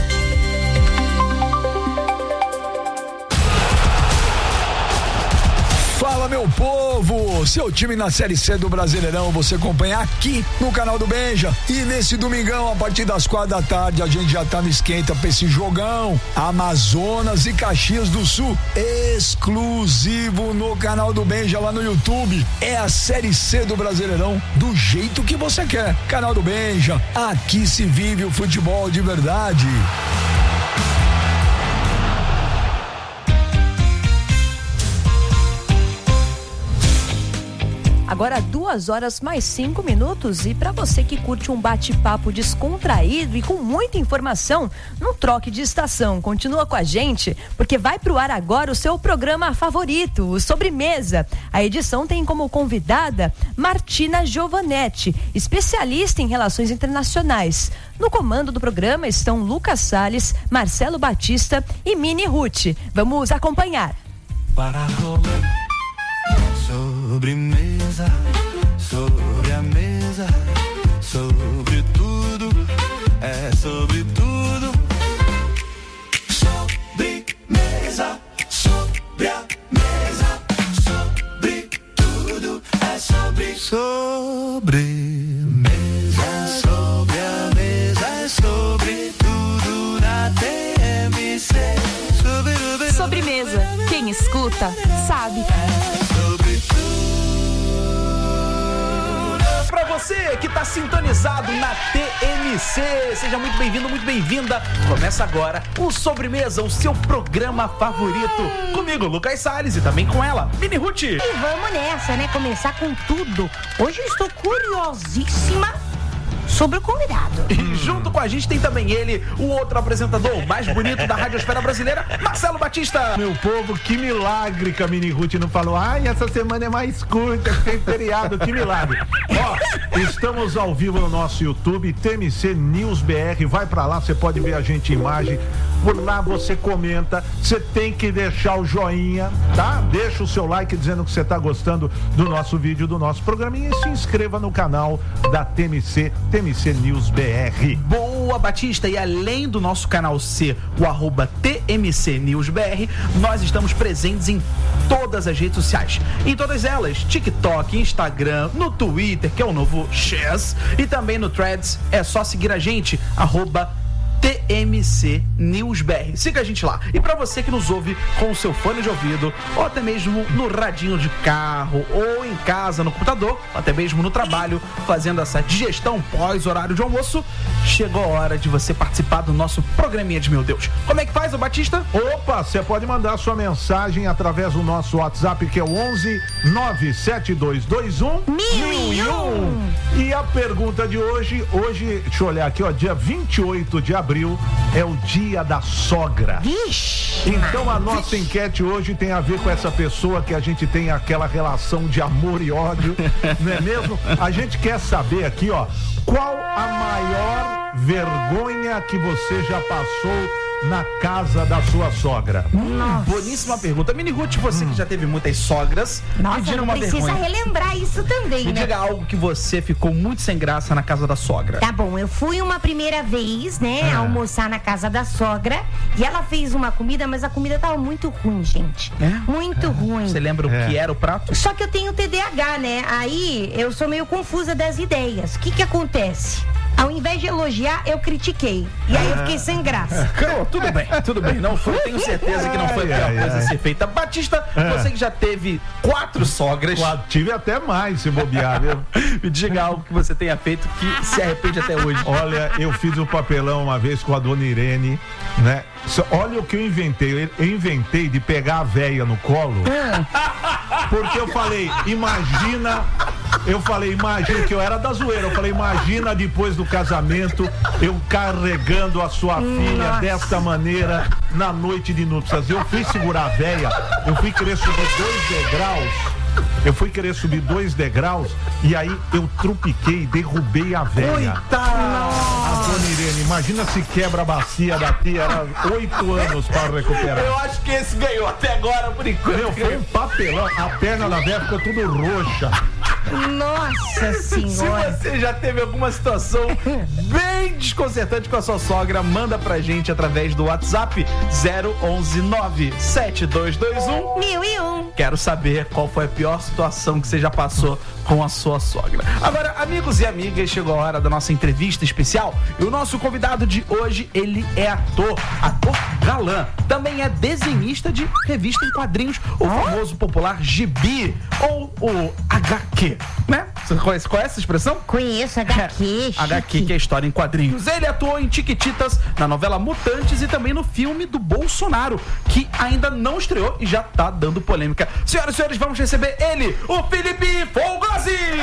Fala, meu povo! Seu time na Série C do Brasileirão você acompanha aqui no canal do Benja. E nesse domingão, a partir das quatro da tarde, a gente já tá no esquenta pra esse jogão. Amazonas e Caxias do Sul, exclusivo no canal do Benja lá no YouTube. É a Série C do Brasileirão do jeito que você quer. Canal do Benja, aqui se vive o futebol de verdade. Agora duas horas mais cinco minutos e para você que curte um bate-papo descontraído e com muita informação, não troque de estação, continua com a gente, porque vai pro ar agora o seu programa favorito, o Sobremesa. A edição tem como convidada Martina Giovanetti, especialista em relações internacionais. No comando do programa estão Lucas Salles, Marcelo Batista e Mini Ruth. Vamos acompanhar. Para sobremesa, sobre a mesa, escuta, sabe. Pra você que tá sintonizado na T M C, seja muito bem-vindo, muito bem-vinda. Começa agora o Sobremesa, o seu programa favorito. Comigo, Lucas Salles, e também com ela, Mini Ruth. E vamos nessa, né? Começar com tudo. Hoje eu estou curiosíssima sobre o convidado. E junto com a gente tem também ele, o outro apresentador mais bonito da radiosfera brasileira, Marcelo Batista. Meu povo, que milagre que a Mini Ruth não falou. Ai, essa semana é mais curta, tem feriado, que milagre. Ó, estamos ao vivo no nosso YouTube, T M C News B R. Vai pra lá, você pode ver a gente em imagem. Por lá você comenta, você tem que deixar o joinha, tá? Deixa o seu like dizendo que você tá gostando do nosso vídeo, do nosso programinha, e se inscreva no canal da T M C, T M C News B R. Boa, Batista, e além do nosso canal C, o arroba T M C News B R, nós estamos presentes em todas as redes sociais. Em todas elas, TikTok, Instagram, no Twitter, que é o novo X, e também no Threads. É só seguir a gente, arroba T M C News B R. Siga a gente lá. E pra você que nos ouve com o seu fone de ouvido, ou até mesmo no radinho de carro, ou em casa, no computador, ou até mesmo no trabalho, fazendo essa digestão pós-horário de almoço, chegou a hora de você participar do nosso programinha de Meu Deus. Como é que faz, ô Batista? Opa, você pode mandar sua mensagem através do nosso WhatsApp, que é o onze nove sete dois dois um mil e um. E a pergunta de hoje, hoje, deixa eu olhar aqui, ó, dia vinte e oito de abril, é o dia da sogra. Vixe, então a nossa vixe. enquete hoje tem a ver com essa pessoa que a gente tem aquela relação de amor e ódio, não é mesmo? A gente quer saber aqui, ó, qual a maior vergonha que você já passou na casa da sua sogra? Hum, boníssima pergunta. Mini Ruth, você hum. que já teve muitas sogras, Nossa, me diga não uma precisa vergonha. relembrar isso também, me né? diga algo que você ficou muito sem graça na casa da sogra. Tá bom, eu fui uma primeira vez, né, ah. almoçar na casa da sogra, e ela fez uma comida, mas a comida tava muito ruim, gente. É? Muito é. ruim. Você lembra é. o que era o prato? Só que eu tenho T D A H, né? Aí eu sou meio confusa das ideias. O que que acontece? Ao invés de elogiar, eu critiquei. E aí eu fiquei sem graça. Não, tudo bem, tudo bem. Não foi, tenho certeza que não foi a melhor coisa a ser feita. Batista, é. você que já teve quatro sogras. Quatro, tive até mais, se bobear, viu? Me diga algo que você tenha feito que se arrepende até hoje. Olha, eu fiz um papelão uma vez com a dona Irene, né? Olha o que eu inventei. Eu inventei de pegar a véia no colo. Porque eu falei, imagina... Eu falei, imagina, que eu era da zoeira. Eu falei, imagina depois do casamento eu carregando a sua filha Nossa. desta maneira na noite de núpcias. Eu fui segurar a véia, eu fui querer subir dois degraus. Eu fui querer subir dois degraus e aí eu trupiquei, derrubei a véia. Coitada! A dona Irene, imagina se quebra a bacia da tia, era oito anos para recuperar. Eu acho que esse ganhou até agora, por enquanto. Meu, foi um papelão, a perna da véia ficou tudo roxa. Nossa senhora. Se você já teve alguma situação bem desconcertante com a sua sogra, manda pra gente através do WhatsApp zero onze nove sete dois dois um mil e um. Quero saber qual foi a pior situação que você já passou com a sua sogra. Agora, amigos e amigas, chegou a hora da nossa entrevista especial e o nosso convidado de hoje, ele é ator, ator galã, também é desenhista de revista em quadrinhos, o famoso popular gibi ou o H Q, né? Você conhece, conhece essa expressão? Conheço, H Q. É, H Q, que é história em quadrinhos. Ele atuou em Chiquititas, na novela Mutantes e também no filme do Bolsonaro, que ainda não estreou e já tá dando polêmica. Senhoras e senhores, vamos receber ele, o Felipe Fogazi!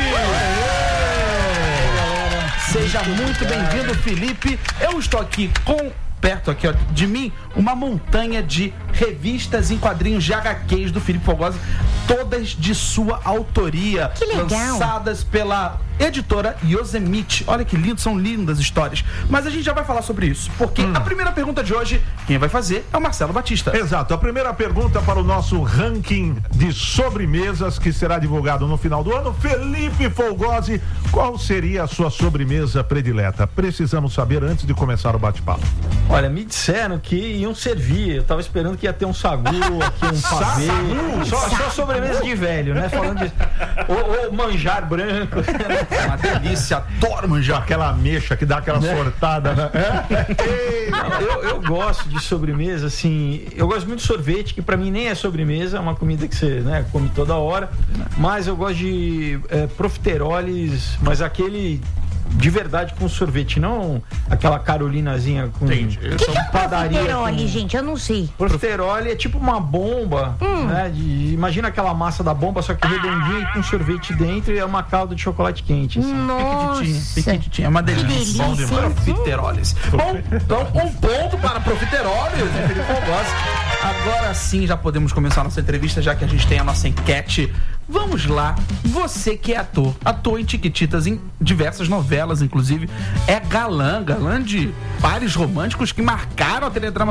Seja muito bem-vindo, Felipe. Eu estou aqui com... perto aqui, ó, de mim, uma montanha de revistas em quadrinhos de H Qs do Felipe Fogazi, todas de sua autoria. Que legal. Lançadas pela editora Yosemite. Olha que lindo, são lindas histórias. Mas a gente já vai falar sobre isso, porque hum. a primeira pergunta de hoje, quem vai fazer é o Marcelo Batista. Exato, a primeira pergunta para o nosso ranking de sobremesas, que será divulgado no final do ano. Felipe Fogazi, qual seria a sua sobremesa predileta? Precisamos saber antes de começar o bate-papo. Olha, me disseram que iam servir. Eu tava esperando que ia ter um sagu aqui, um pavê. Só, só sobremesa de velho, né? Falando de. Ou, ou manjar branco. Uma delícia, adoro manjar. Aquela ameixa que dá aquela né? sortada, né? Não, eu, eu gosto de sobremesa, assim, eu gosto muito de sorvete, que pra mim nem é sobremesa, é uma comida que você, né, come toda hora, mas eu gosto de é, profiteroles, mas aquele de verdade com sorvete, não aquela carolinazinha com, que com que é padaria. profiterole, com... gente? Eu não sei. Profiterole é tipo uma bomba, hum. né? De, imagina aquela massa da bomba, só que redondinha e com sorvete dentro e é uma calda de chocolate quente. Assim. Nossa. Piquititinha, é uma delícia. delícia. Bom demais. Profiteroles. Bom, então um ponto para profiteroles, de Felipe Fogosi. Agora sim já podemos começar a nossa entrevista, já que a gente tem a nossa enquete. Vamos lá, você que é ator, ator em Tiquititas, em diversas novelas, inclusive, é galã, galã de pares românticos que marcaram a teledrama